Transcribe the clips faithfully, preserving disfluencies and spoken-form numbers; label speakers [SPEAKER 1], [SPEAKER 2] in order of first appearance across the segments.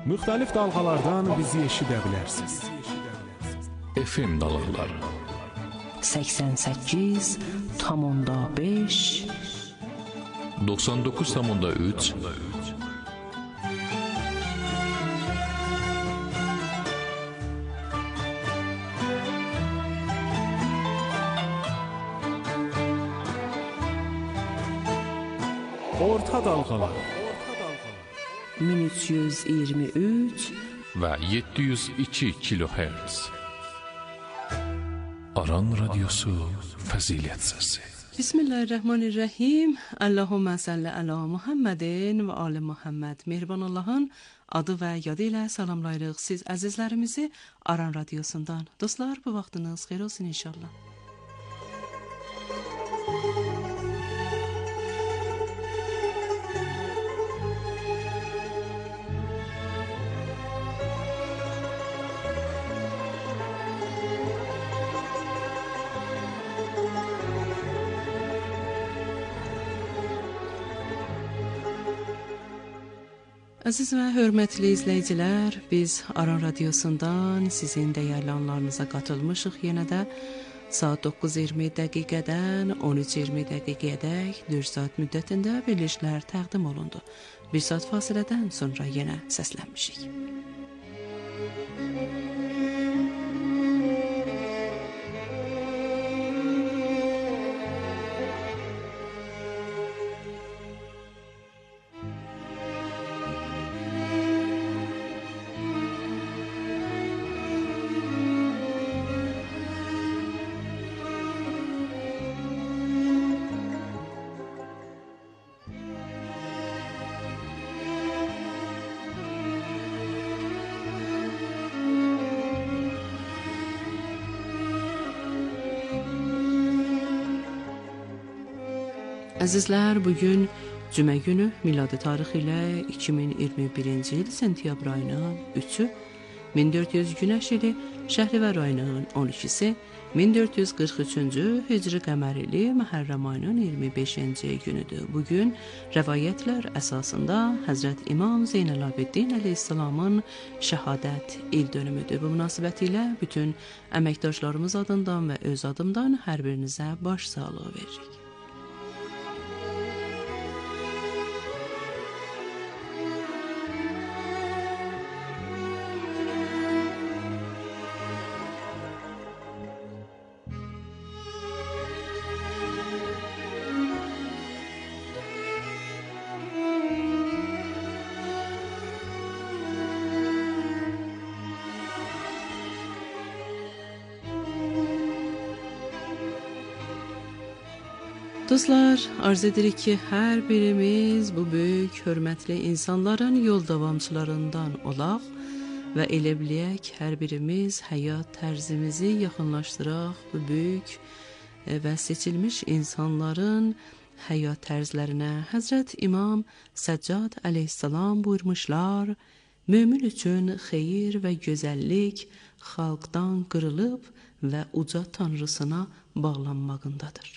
[SPEAKER 1] Müxtəlif dalğalardan bizi eşidə bilərsiniz.
[SPEAKER 2] F M dalğaları
[SPEAKER 3] səksən səkkiz tam onda beş
[SPEAKER 2] doxsan doqquz tam onda üç
[SPEAKER 1] Orta dalğalar
[SPEAKER 3] min üç yüz iyirmi üç
[SPEAKER 2] və yeddi yüz iki kilohertz. Aran Radyosu Fəzilət Səsi.
[SPEAKER 3] Bismillahirrahmanirrahim. Allahumma salli ala Muhammedin və ali Muhammed. Mehriban Allah'ın adı və yadı ilə salamlayırıq siz əzizlərimizi Aran Radyosundan. Dostlar, bu vaxtınız xeyir olsun inşallah. Əziz və hörmətli izləyicilər, biz Aran Radyosundan sizin dəyərli anlarınıza qatılmışıq yenə də saat doqquz iyirmi dəqiqədən on üç iyirmi dəqiqəyədək dörd saat müddətində verilişlər təqdim olundu. Bir saat fasilədən sonra yenə səslənmişik. Əzizlər, bugün cümə günü, miladi tarix ilə iki min iyirmi birinci il sentyabr ayının üçü, min dörd yüz günəş ili Şəhrivər ayının on ikisi, min dörd yüz qırx üçüncü hicri qəmər ili Məhərrəm ayının iyirmi beşinci günüdür. Bugün rəvayətlər əsasında Həzrət İmam Zeynəlabidin əleyhissalamın şəhadət il dönümüdür. Bu münasibəti ilə bütün əməkdaşlarımız adından və öz adımdan hər birinizə baş sağlığı veririk. Dostlar, arz edirik ki, hər birimiz bu böyük, hörmətli insanların yol davamçılarından olaq və elə bilək, hər birimiz həyat tərzimizi yaxınlaşdıraq bu böyük və seçilmiş insanların həyat tərzlərinə. Həzrət İmam Səccad əleyhissalam buyurmuşlar, mömin üçün xeyir və gözəllik xalqdan qırılıb və uca tanrısına bağlanmağındadır.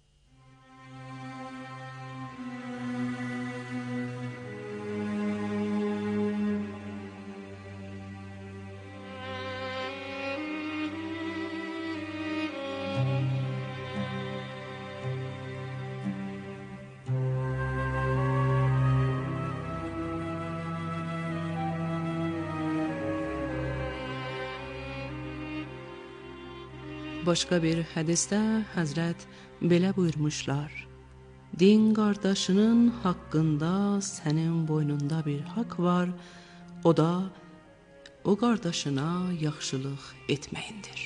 [SPEAKER 3] Başqa bir hədisdə Həzrət belə buyurmuşlar, din qardaşının haqqında sənin boynunda bir haqq var, o da o qardaşına yaxşılıq etməyindir.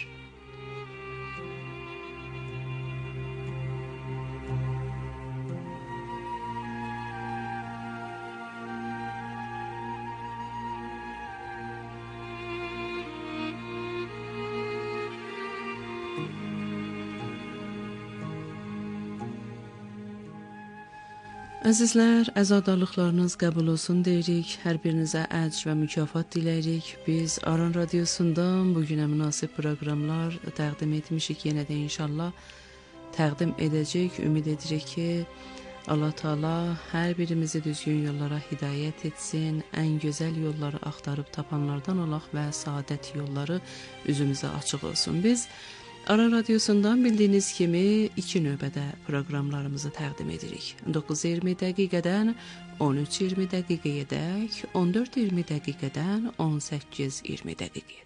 [SPEAKER 3] Əzizlər, əzadarlıqlarınız qəbul olsun deyirik, hər birinizə əcr və mükafat diləyirik. Biz Aran Radyosundan bugünə münasib proqramlar təqdim etmişik, yenə də inşallah təqdim edəcək. Ümid edirik ki, Allah Teala hər birimizi düzgün yollara hidayət etsin, ən gözəl yolları axtarıb tapanlardan olaq və saadət yolları üzümüzə açıq olsun. Biz Aran Radiosundan bildiyiniz kimi iki növbədə proqramlarımızı təqdim edirik. doqquz iyirmi dəqiqədən on üç iyirmi dəqiqəyədək, on dörd iyirmi dəqiqədən on səkkiz iyirmi dəqiqəyədək.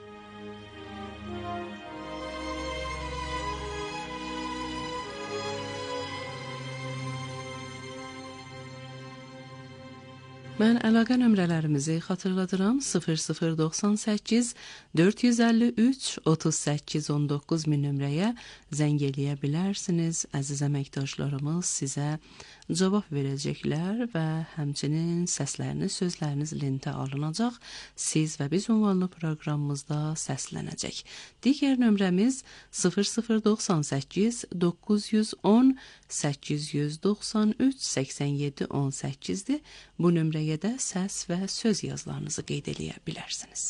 [SPEAKER 3] Mən əlaqə nömrələrimizi xatırladıram. sıfır sıfır doxsan səkkiz dörd yüz əlli üç otuz səkkiz on doqquz min nömrəyə zəng eləyə bilərsiniz. Əziz əməkdaşlarımız sizə cavab verəcəklər və həmçinin səsləriniz, sözləriniz lentə alınacaq. Siz və biz ünvanlı proqramımızda səslənəcək. Digər nömrəmiz sıfır sıfır doxsan səkkiz doqquz yüz on səkkiz yüz doxsan üç səksən yeddi on səkkizdir. Bu nömrəyə də səs və söz yazılarınızı qeyd eləyə bilərsiniz.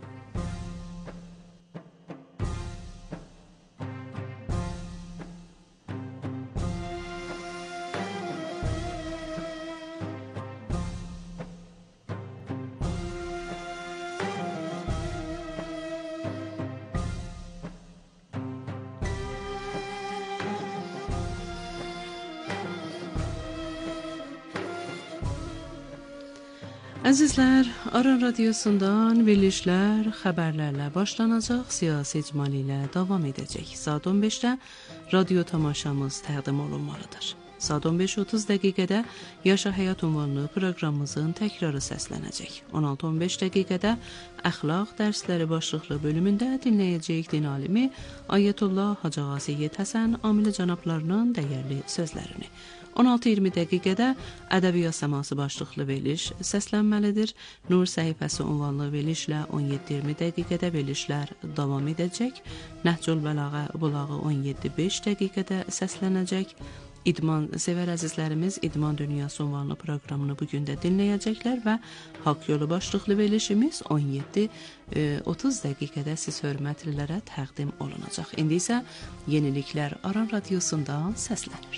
[SPEAKER 3] Əzizlər, Aran Radiosundan verilişlər xəbərlərlə başlanacaq, siyasi icmal ilə davam edəcək. Saat on beşdə radio tamaşamız təqdim olunmalıdır. Saat on beş otuz dəqiqədə Yaşa Həyat ünvanlı proqramımızın təkrarı səslənəcək. on altı on beş dəqiqədə əxlaq dərsləri başlıqlı bölümündə dinləyəcəyik din alimi Ayətullah Hacıağa Seyyid Həsən Amili cənablarının dəyərli sözlərini. on altı iyirmi dəqiqədə ədəbiyyat səması başlıqlı veriliş səslənməlidir. Nur səhifəsi ünvanlı verilişlə on yeddi iyirmi dəqiqədə verilişlər davam edəcək. Nəhcül Bəlağa bulağı on yeddi beş dəqiqədə səslənəcək. İdman sevər əzizlərimiz İdman Dünyası ünvanlı proqramını bugün də dinləyəcəklər və Haqq Yolu başlıqlı verilişimiz on yeddi otuz dəqiqədə siz hörmətlilərə təqdim olunacaq. İndi isə yeniliklər Aran Radiosundan səslənir.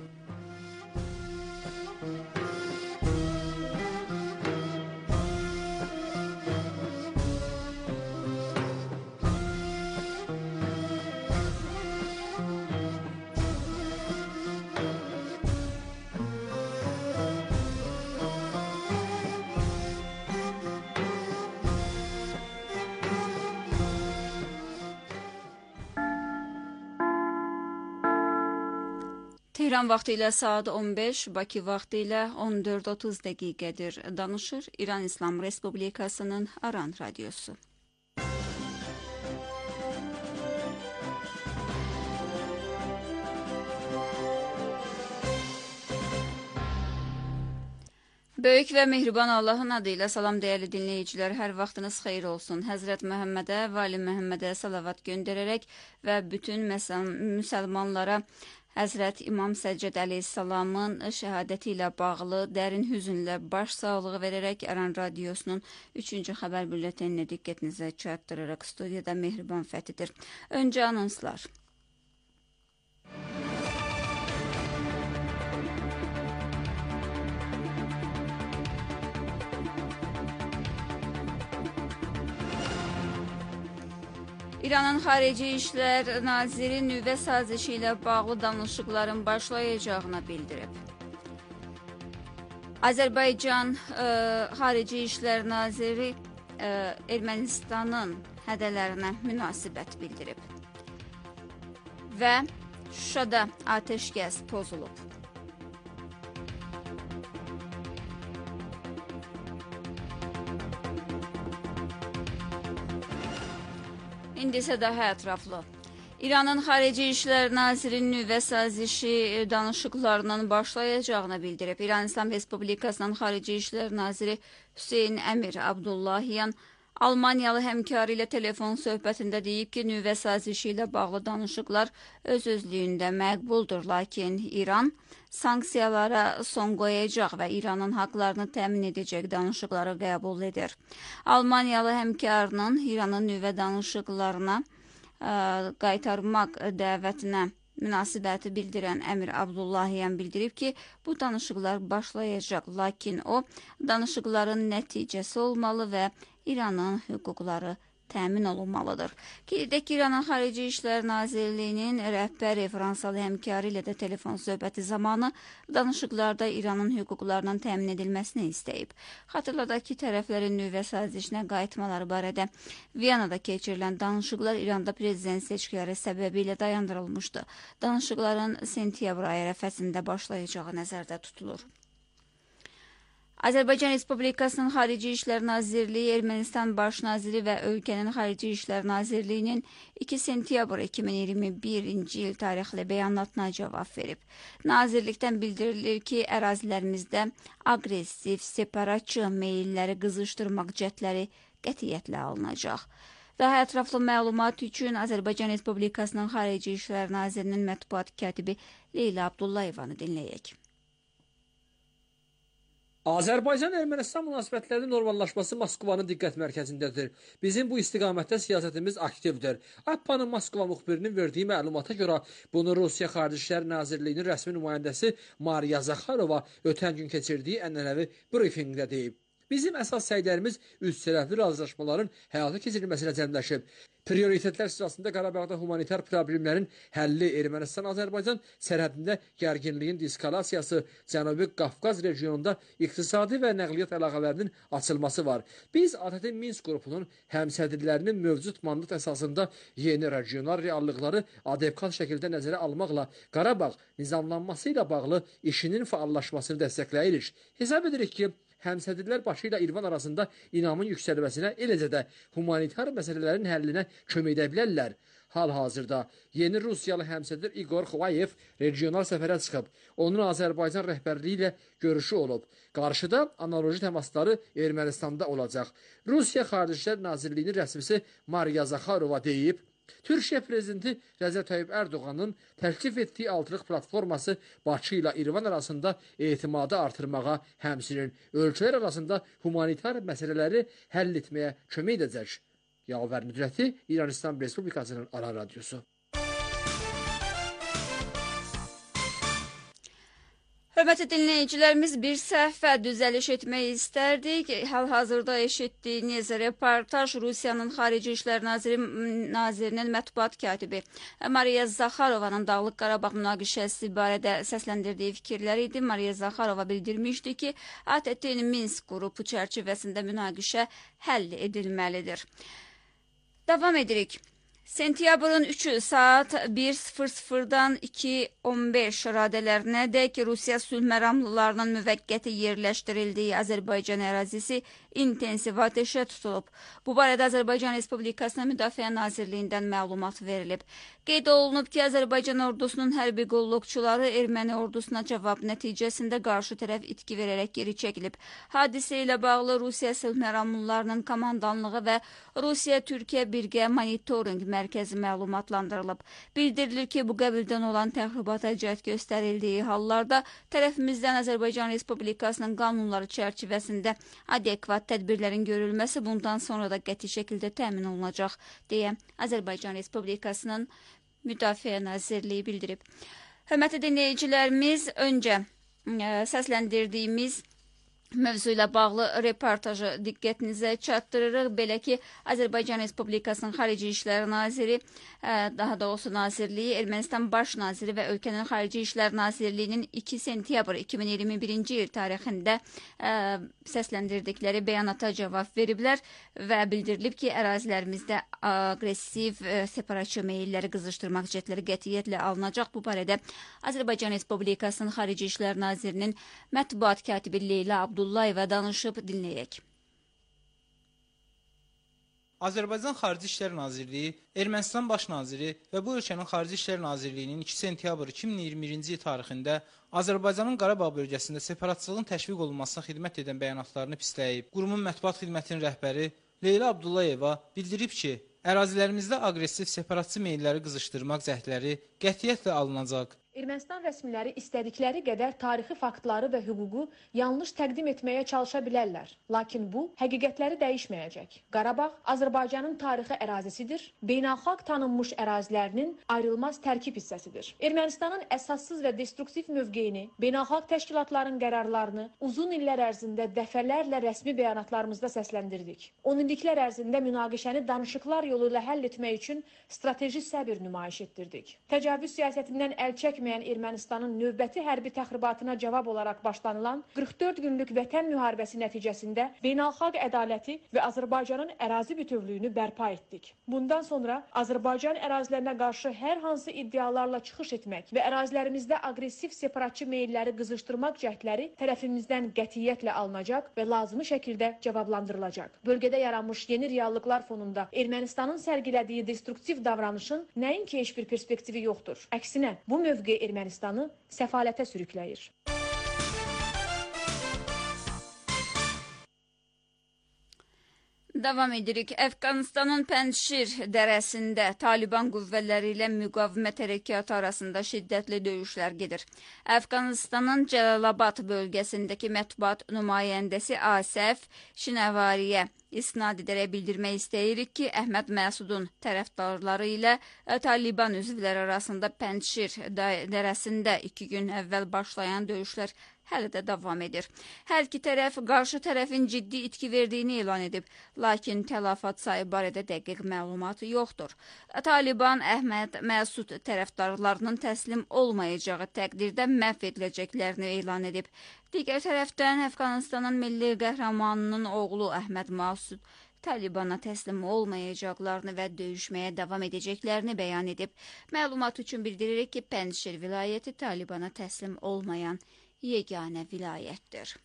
[SPEAKER 4] Tehran vaxtı ilə saat on beş, Bakı vaxtı ilə on dörd otuz dəqiqədir. Danışır İran İslam Respublikasının Aran Radiosu. Böyük və mehriban Allahın adıyla salam dəyərli dinləyicilər, hər vaxtınız xeyir olsun. Həzrət Məhəmmədə və Ali Məhəmmədə salavat göndərərək və bütün müsəlmanlara Həzrət İmam Səccəd əleyhissalamın şəhadəti ilə bağlı dərin hüzünlə baş sağlığı verərək Aran Radiosunun üçüncü xəbər bülletenini diqqətinizə çatdırırıq. Studiyada Mehriban Fəthidir. Öncə anonslar. İranın Xarici İşlər Naziri nüvə sazişi ilə bağlı danışıqların başlayacağını bildirib. Azərbaycan e, Xarici İşlər Naziri e, Ermənistanın hədələrinə münasibət bildirib. Və Şuşada atəşkəs pozulub. İndi isə daha ətraflı. İranın Xarici İşlər Nazirinin nüvə sazişi danışıqlarının başlayacağını bildirib. İran İslam Respublikasının Xarici İşlər Naziri Hüseyn Əmir Abdullahyan Almaniyalı həmkarı ilə telefon söhbətində deyib ki, nüvə sazişi ilə bağlı danışıqlar öz-özlüyündə məqbuldur, lakin İran sanksiyalara son qoyacaq və İranın haqlarını təmin edəcək danışıqları qəbul edir. Almaniyalı həmkarının İranın nüvə danışıqlarına ə, qaytarmaq dəvətinə münasibəti bildirən Əmir Abdullahiyan bildirib ki, bu danışıqlar başlayacaq, lakin o, danışıqların nəticəsi olmalı və İranın hüquqları təmin olunmalıdır. Qeyd edək ki, İranın Xarici İşlər Nazirliyinin rəhbəri Fransalı həmkarı ilə də telefon söhbəti zamanı danışıqlarda İranın hüquqlarının təmin edilməsini istəyib. Xatırladaq ki, tərəflərin nüvə sazişinə qayıtmaları barədə Viyanada keçirilən danışıqlar İranda prezident seçkiləri səbəbilə dayandırılmışdı. Danışıqların sentyabr ayı ərəfəsində başlayacağı nəzərdə tutulur. Azərbaycan Respublikasının Xarici İşlər Nazirliyi, Ermənistan Baş Naziri və ölkənin Xarici İşlər Nazirliyinin iki sentyabr iki min iyirmi birinci il tarixli bəyanatına cavab verib. Nazirlikdən bildirilir ki, ərazilərimizdə aqressiv, separatçı meyilləri qızışdırmaq cəhdləri qətiyyətlə alınacaq. Daha ətraflı məlumat üçün Azərbaycan Respublikasının Xarici İşlər Nazirinin mətbuat katibi Leyla Abdullayevanı dinləyək.
[SPEAKER 5] Azərbaycan-Ermənistan münasibətlərinin normallaşması Moskvanın diqqət mərkəzindədir. Bizim bu istiqamətdə siyasətimiz aktivdir. APPA'nın Moskva müxbirinin verdiyi məlumata görə bunu Rusiya Xarici İşlər Nazirliyinin rəsmi nümayəndəsi Mariya Zakharova ötən gün keçirdiyi ənənəvi brifinqdə deyib. Bizim əsas səylərimiz üç tərəfli razılaşmaların həyata keçirilməsinə cəmləşib. Prioritetlər sırasında Qarabağda humanitar problemlərin həlli, Ermənistan-Azərbaycan sərhədində gərginliyin deskalasiyası, Cənubi Qafqaz regionunda iqtisadi və nəqliyyat əlaqələrinin açılması var. Biz A T T Minsk qrupunun həmsədrlərinin mövcud mandat əsasında yeni regional reallıqları adekvat şəkildə nəzərə almaqla Qarabağ nizamlanması ilə bağlı işinin faallaşmasını dəstəkləyirik. Hesab edirik ki, həmsədrlər başı ilə İrvan arasında inamın yüksəlməsinə, eləcə də humanitar məsələlərin həllinə kömək edə bilərlər. Hal-hazırda yeni Rusiyalı həmsədr İqor Xvayev regional səfərə çıxıb. Onun Azərbaycan rəhbərliyi ilə görüşü olub. Qarşıda analoji təmasları Ermənistanda olacaq. Rusiya Xarici İşlər Nazirliyinin rəsmisi Mariya Zakharova deyib, Türkiyə prezidenti Rəcəb Tayyip Ərdoğanın təklif etdiyi altılıq platforması Bakı ilə İrvan arasında etimadı artırmağa, həmçinin ölkələr arasında humanitar məsələləri həll etməyə kömək edəcək. Yavər Nüdrəti, İran İslam Respublikasının Aran Radyosu.
[SPEAKER 4] Hörmətli dinləyicilərimiz, bir səhvə düzəliş etmək istərdik. Hal-hazırda eşitdiyiniz reportaj Rusiyanın Xarici İşlər Naziri, Nazirinin mətbuat katibi Mariya Zakharovanın Dağlıq Qarabağ münaqişəsi barədə səsləndirdiyi fikirlər idi. Mariya Zakharova bildirmişdi ki, A T T-nin Minsk qrupu çərçivəsində münaqişə həll edilməlidir. Davam edirik. Sentyabrın üçü saat bir sıfır sıfırdan iki on beş radələrinədək Rusiya sülh məramlılarının müvəqqəti yerləşdirildiyi Azərbaycan ərazisi intensiv ateşə tutulub. Bu barədə Azərbaycan Respublikasının Müdafiə Nazirliyindən məlumat verilib. Qeyd olunub ki, Azərbaycan ordusunun hərbi qulluqçuları erməni ordusuna cavab nəticəsində qarşı tərəf itki verərək geri çəkilib. Hadisə ilə bağlı Rusiya sülh məramlılarının komandanlığı və Rusiya-Türkiyə birgə monitoring mərkəzi məlumatlandırılıb. Bildirilir ki, bu qəbildən olan təxribata cəhd göstərildiyi hallarda tərəfimizdən Azərbaycan Respublikasının qanunları çərçivəsində adekvat tədbirlərin görülməsi bundan sonra da qəti şəkildə təmin olunacaq, deyə Azərbaycan Respublikasının Müdafiə Nazirliyi bildirib. Hörmətli dinləyicilərimiz, öncə ə, səsləndirdiyimiz mövzu ilə bağlı reportajı diqqətinizə çatdırırıq. Belə ki, Azərbaycan Respublikasının Xarici İşlər Naziri, daha doğrusu Nazirliyi, Ermənistan Baş Naziri və ölkənin Xarici İşlər Nazirliyinin iki sentyabr iki min iyirmi birinci il tarixində səsləndirdikləri bəyanata cavab veriblər və bildirilib ki, ərazilərimizdə aqressiv separatçı meyilləri qızışdırmaq cəhdləri qətiyyətlə alınacaq. Bu barədə Azərbaycan Respublikasının Xarici İşlər Nazirinin mətbuat katibi Leyla Abdullayeva danışıb, dinləyək.
[SPEAKER 6] Azərbaycan Xarici İşlər Nazirliyi, Ermənistan Baş Naziri və bu ölkənin Xarici İşlər Nazirliyinin iki sentyabr iki min iyirmi birinci il tarixində Azərbaycanın Qarabağ bölgəsində separatçılığın təşviq olunmasına xidmət edən bəyanatlarını pisləyib. Qurumun mətbuat xidmətinin rəhbəri Leyla Abdullayeva bildirib ki, ərazilərimizdə aqressiv separatçı meyilləri qızışdırmaq cəhdləri qətiyyətlə alınacaq.
[SPEAKER 7] Ermənistan rəsmiləri istədikləri qədər tarixi faktları və hüququ yanlış təqdim etməyə çalışa bilərlər. Lakin bu, həqiqətləri dəyişməyəcək. Qarabağ Azərbaycanın tarixi ərazisidir, beynəlxalq tanınmış ərazilərinin ayrılmaz tərkib hissəsidir. Ermənistanın əsassız və destruktiv mövqeyini, beynəlxalq təşkilatların qərarlarını uzun illər ərzində dəfələrlə rəsmi bəyanatlarımızda səsləndirdik. on illiklər ərzində münaqişəni danışıqlar yolu ilə həll etmək üçün strateji səbir nümayiş etdirdik. Təcavüz siyasətindən əl çəkməyən Ermənistanın növbəti hərbi təxribatına cavab olaraq başlanılan qırx dörd günlük vətən müharibəsi nəticəsində beynəlxalq ədaləti və Azərbaycanın ərazi bütövlüyünü bərpa etdik. Bundan sonra Azərbaycan ərazilərinə qarşı hər hansı iddialarla çıxış etmək və ərazilərimizdə aqressiv separatçı meylləri qızışdırmaq cəhdləri tərəfimizdən qətiyyətlə alınacaq və lazımi şəkildə cavablandırılacaq. Bölgədə yaranmış yeni reallıqlar fonunda Ermənistanın sərgilədiyi destruktiv davranışın nəinki heç bir perspektivi yoxdur. Əksinə, bu mövqe Ermənistanı səfalətə sürükləyir.
[SPEAKER 4] Davam edirik. Əfqanistanın Pənşir dərəsində Taliban qüvvələri ilə müqavimət hərəkatı arasında şiddətli döyüşlər gedir. Əfqanistanın Cəlalabad bölgəsindəki mətbuat nümayəndəsi Asəf Şinəvariyə isnad edərək bildirmək istəyirik ki, Əhməd Məsudun tərəfdarları ilə Taliban üzvləri arasında Pənşir dərəsində iki gün əvvəl başlayan döyüşlər hələ də davam edir. Hər iki tərəf qarşı tərəfin ciddi itki verdiyini elan edib, lakin tələfat sayı barədə dəqiq məlumat yoxdur. Taliban Əhməd Məsud tərəfdarlarının təslim olmayacağı təqdirdə məhv ediləcəklərini elan edib. Digər tərəfdən Əfqanistanın milli qəhrəmanının oğlu Əhməd Məsud Talibana təslim olmayacaqlarını və döyüşməyə davam edəcəklərini bəyan edib. Məlumat üçün bildiririk ki, Pənşir vilayəti Talibana təslim olmayan yeganə vilayətdir.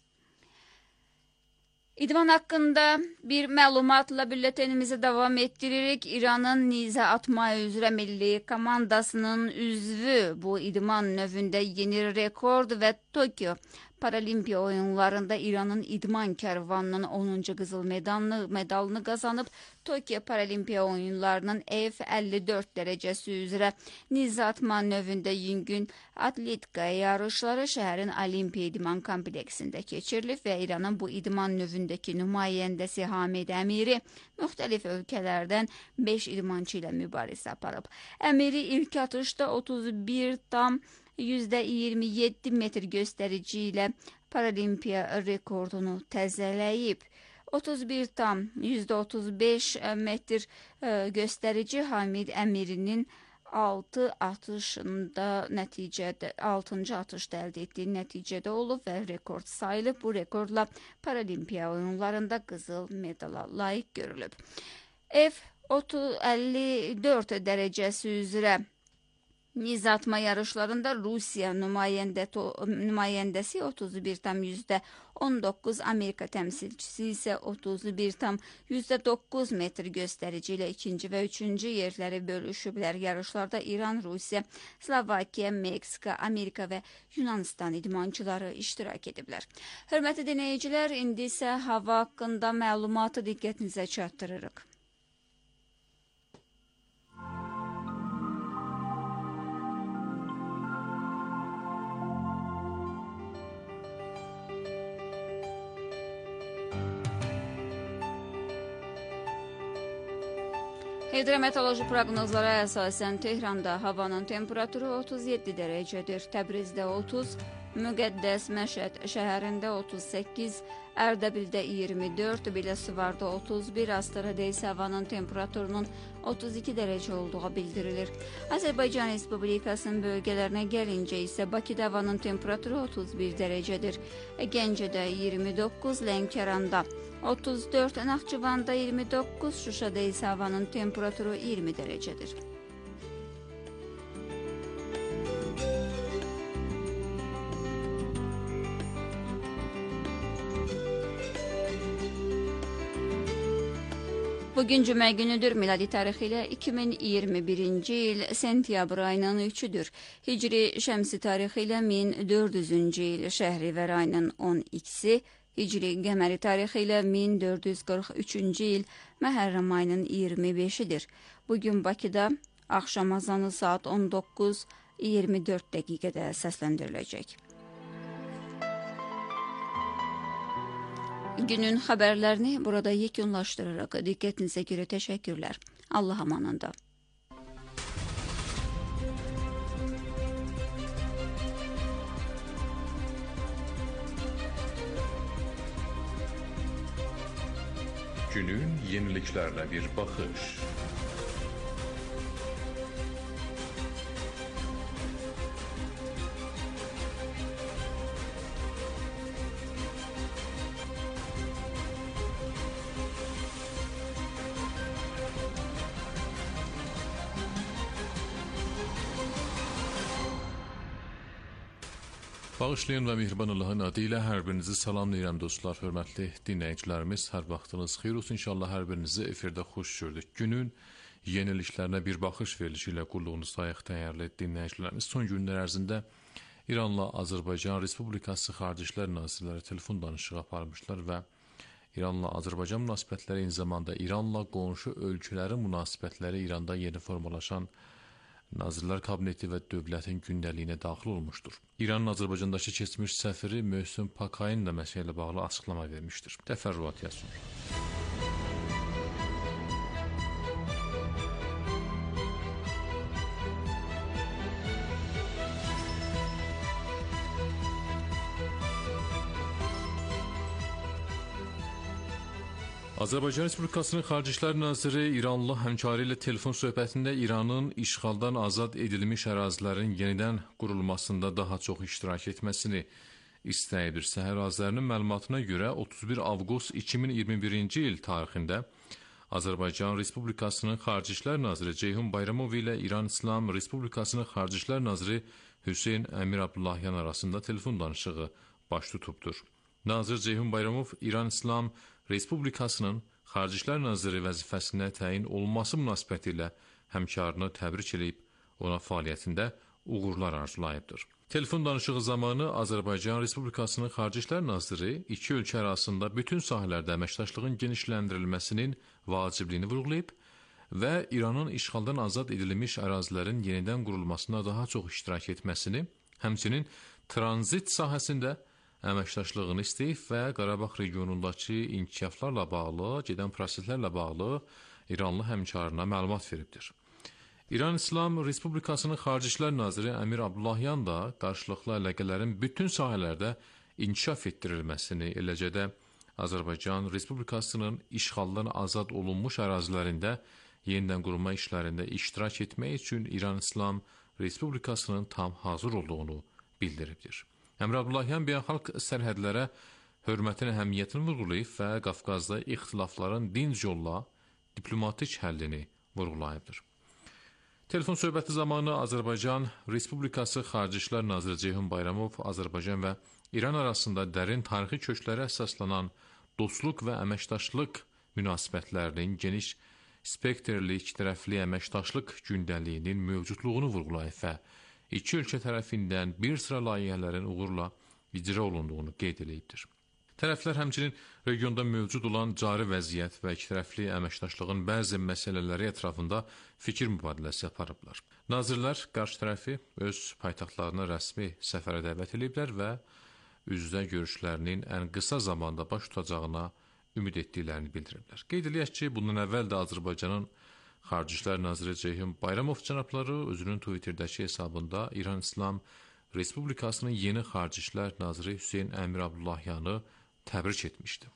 [SPEAKER 4] İdman haqqında bir məlumatla bülletenimizi davam etdiririk. İranın nizə atma üzrə milli komandasının üzvü bu idman növündə yeni rekord və Tokyo Paralimpiya oyunlarında İranın idman kərvanının onuncu qızıl medalını, medalını qazanıb Tokyo Paralimpiya oyunlarının F əlli dörd dərəcəsi üzrə nizə atma növündə yüngün atletika yarışları şəhərin Olimpiya idman kompleksində keçirilib və İranın bu idman növündəki nümayəndəsi Hamid Əmiri müxtəlif ölkələrdən beş idmançı ilə mübarizə aparıb. Əmiri ilk atışda otuz bir tam yüzdə iyirmi yeddi metr göstərici ilə Paralimpiya rekordunu təzələyib. otuz bir tam yüzdə otuz beş metr göstərici Hamid Əmirinin altı atışında nəticədə altıncı atışda əldə etdiyi nəticədə olub və rekord sayılıb. Bu rekordla Paralimpiya oyunlarında qızıl medala layiq görülüb. F əlli dörd dərəcəsi üzrə nizə atma yarışlarında Rusiya nümayəndə, nümayəndəsi otuz bir tam yüzdə on doqquz, Amerika təmsilçisi isə otuz bir tam yüzdə doqquz metr göstərici ilə ikinci və üçüncü yerləri bölüşüblər. Yarışlarda İran, Rusiya, Slovakiya, Meksika, Amerika və Yunanistan idmançıları iştirak ediblər. Hörmətli dinləyicilər, indi isə hava haqqında məlumatı diqqətinizə çatdırırıq. Hidrometeoroloji proqnozlara əsasən Tehranda havanın temperaturu otuz yeddi dərəcədir, Təbrizdə otuz, Müqəddəs Məşəd şəhərində otuz səkkiz, Ərdəbildə iyirmi dörd, Biləsuvarda otuz bir, Astarada isə havanın temperaturunun otuz iki dərəcə olduğu bildirilir. Azərbaycan Respublikasının bölgələrinə gəlincə isə Bakıda havanın temperaturu otuz bir dərəcədir, Gəncədə iyirmi doqquz, Lənkəranda otuz dörd, Naxçıvanda iyirmi doqquz, Şuşada isə havanın temperaturu iyirmi dərəcədir. Bugün cümə günüdür, miladi tarixi ilə iki min iyirmi birinci il sentyabr ayının üçüdür. Hicri şəmsi tarixi ilə min dörd yüzüncü il şəhrivər ayının on ikisi, Hicri qəməri tarixi ilə min dörd yüz qırx üçüncü il Məhərrəm ayının iyirmi beşidir. Bugün Bakıda axşam azanı saat on doqquz iyirmi dörd dəqiqədə səsləndiriləcək. Günün xəbərlərini burada yekunlaşdıraraq diqqətinizə görə təşəkkürlər. Allah amanında.
[SPEAKER 2] Günün yeniliklərine bir bakış. Bağışlayın və mehriban Allahın adı ilə hər birinizi salamlayıram dostlar, hörmətli dinləyicilərimiz. Hər vaxtınız xeyir olsun. İnşallah hər birinizi efirdə xoş gördük. Günün yeniliklərinə bir baxış verilişi ilə qulluğunuzdayıq dəyərli dinləyicilərimiz. Son günlər ərzində İranla Azərbaycan Respublikası Xarici İşlər Nazirləri telefon danışığı aparmışlar və İranla Azərbaycan münasibətləri eyni zamanda İranla qonşu ölkələrin münasibətləri İranda yeni formalaşan Nazirlər Kabineti və dövlətin gündəliyinə daxil olmuşdur. İranın Azərbaycandakı keçmiş səfiri Möhsen Pakayin də məsələ ilə bağlı açıqlama vermişdir. Təfərrüat yazsın. Azərbaycan Respublikasının Xarici İşlər Naziri İranlı həmkarı ilə telefon söhbətində İranın işğaldan azad edilmiş ərazilərin yenidən qurulmasında daha çox iştirak etməsini istəyir. Səhər ərazilərinin məlumatına görə otuz bir avqust iki min iyirmi birinci il tarixində Azərbaycan Respublikasının Xarici İşlər Naziri Ceyhun Bayramov ilə İran İslam Respublikasının Xarici İşlər Naziri Hüseyn Əmir Abdullahyan arasında telefon danışığı baş tutubdur. Nazir Ceyhun Bayramov İran İslam Respublikasının Xarici İşlər Naziri vəzifəsinə təyin olması münasibətilə həmkarını təbrik edib, ona fəaliyyətində uğurlar arzulayıbdır. Telefon danışığı zamanı Azərbaycan Respublikasının Xarici İşlər Naziri iki ölkə arasında bütün sahələrdə əməkdaşlığın genişləndirilməsinin vacibliyini vurğulayıb və İranın işğaldan azad edilmiş ərazilərin yenidən qurulmasına daha çox iştirak etməsini, həmçinin tranzit sahəsində əməkdaşlığını istəyib və Qarabağ regionundakı inkişaflarla bağlı, gedən proseslərlə bağlı İranlı həmkarına məlumat veribdir. İran İslam Respublikasının Xarici İşlər Naziri Əmir Abdullahyan da qarşılıqlı əlaqələrin bütün sahələrdə inkişaf etdirilməsini, eləcə də Azərbaycan Respublikasının işğaldan azad olunmuş ərazilərində yenidən qurulma işlərində iştirak etmək üçün İran İslam Respublikasının tam hazır olduğunu bildiribdir. Əmir Abdullahyan beynəlxalq sərhədlərə hörmətin əhəmiyyətini vurğulayıb və Qafqazda ixtilafların dinc yolla diplomatik həllini vurğulayıbdır. Telefon söhbəti zamanı Azərbaycan Respublikası Xarici İşlər Naziri Ceyhun Bayramov Azərbaycan və İran arasında dərin tarixi köklərə əsaslanan dostluq və əməkdaşlıq münasibətlərinin geniş spektrli ikitərəfli əməkdaşlıq gündəliyinin mövcudluğunu vurğulayıb və İki ölkə tərəfindən bir sıra layihələrin uğurla icra olunduğunu qeyd edibdir. Tərəflər həmçinin regionda mövcud olan cari vəziyyət və ikitərəfli əməkdaşlığın bəzi məsələləri ətrafında fikir mübadiləsi aparıblar. Nazirlər qarşı tərəfi öz paytaxtlarına rəsmi səfərə dəvət ediblər və üz-üzə görüşlərinin ən qısa zamanda baş tutacağına ümid etdiklərini bildiriblər. Qeyd edək ki, bundan əvvəl də Azərbaycanın Xarici İşlər Naziri Ceyhun Bayramov cənabları özünün Twitter'dəki hesabında İran İslam Respublikasının yeni Xarici İşlər Naziri Hüseyn Əmir Abdullahyanı təbrik etmişdi.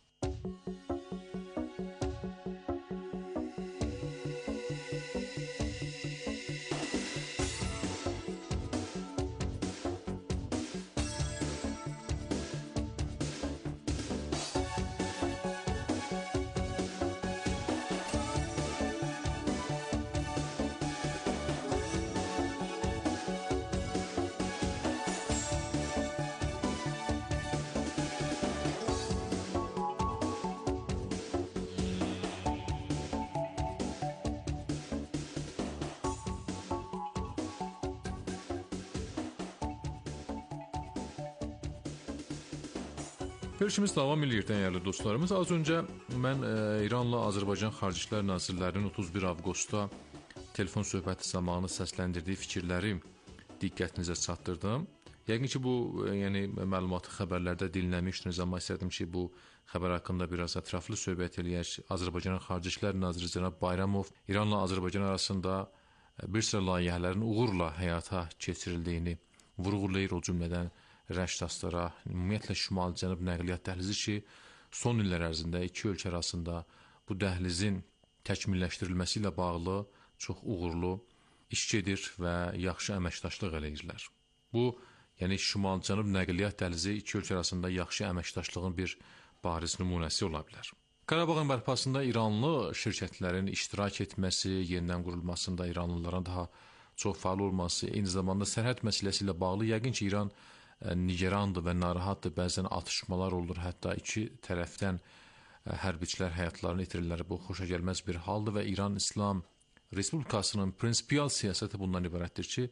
[SPEAKER 2] Görüşümüz davam edir dəyərli dostlarımız. Az öncə mən e, İranla Azərbaycan Xarici İşlər Nazirlərinin otuz bir avqustda telefon söhbəti zamanı səsləndirdiyi fikirləri diqqətinizə çatdırdım. Yəqin ki, bu yəni məlumatı xəbərlərdə dinləmişdiniz, amma istədim ki, bu xəbər haqqında biraz ətraflı söhbət eləyək. Azərbaycanın Xarici İşlər Naziri cənab Bayramov İranla Azərbaycan arasında bir sıra layihələrin uğurla həyata keçirildiyini vurğulayır, o cümlədən Rəşdaslara, ümumiyyətlə Şimal-Cənub nəqliyyat dəhlizi ki, son illər ərzində iki ölkə arasında bu dəhlizin təkmilləşdirilməsi ilə bağlı çox uğurlu iş gedir və yaxşı əməkdaşlıq eləyirlər. Bu, yəni Şimal-Cənub nəqliyyat dəhlizi iki ölkə arasında yaxşı əməkdaşlığın bir bariz nümunəsi ola bilər. Qarabağın bərpasında İranlı şirkətlərin iştirak etməsi, yenidən qurulmasında İranlıların daha çox fəal olması, eyni zamanda sərhəd məsələsi ilə bağlı yəqin ki, İran nigerandır və narahatdır, bəzən atışmalar olur, hətta iki tərəfdən hərbiçilər həyatlarını itirirlər. Bu, xoşa gəlməz bir haldır və İran İslam Respublikasının prinsipial siyasəti bundan ibarətdir ki,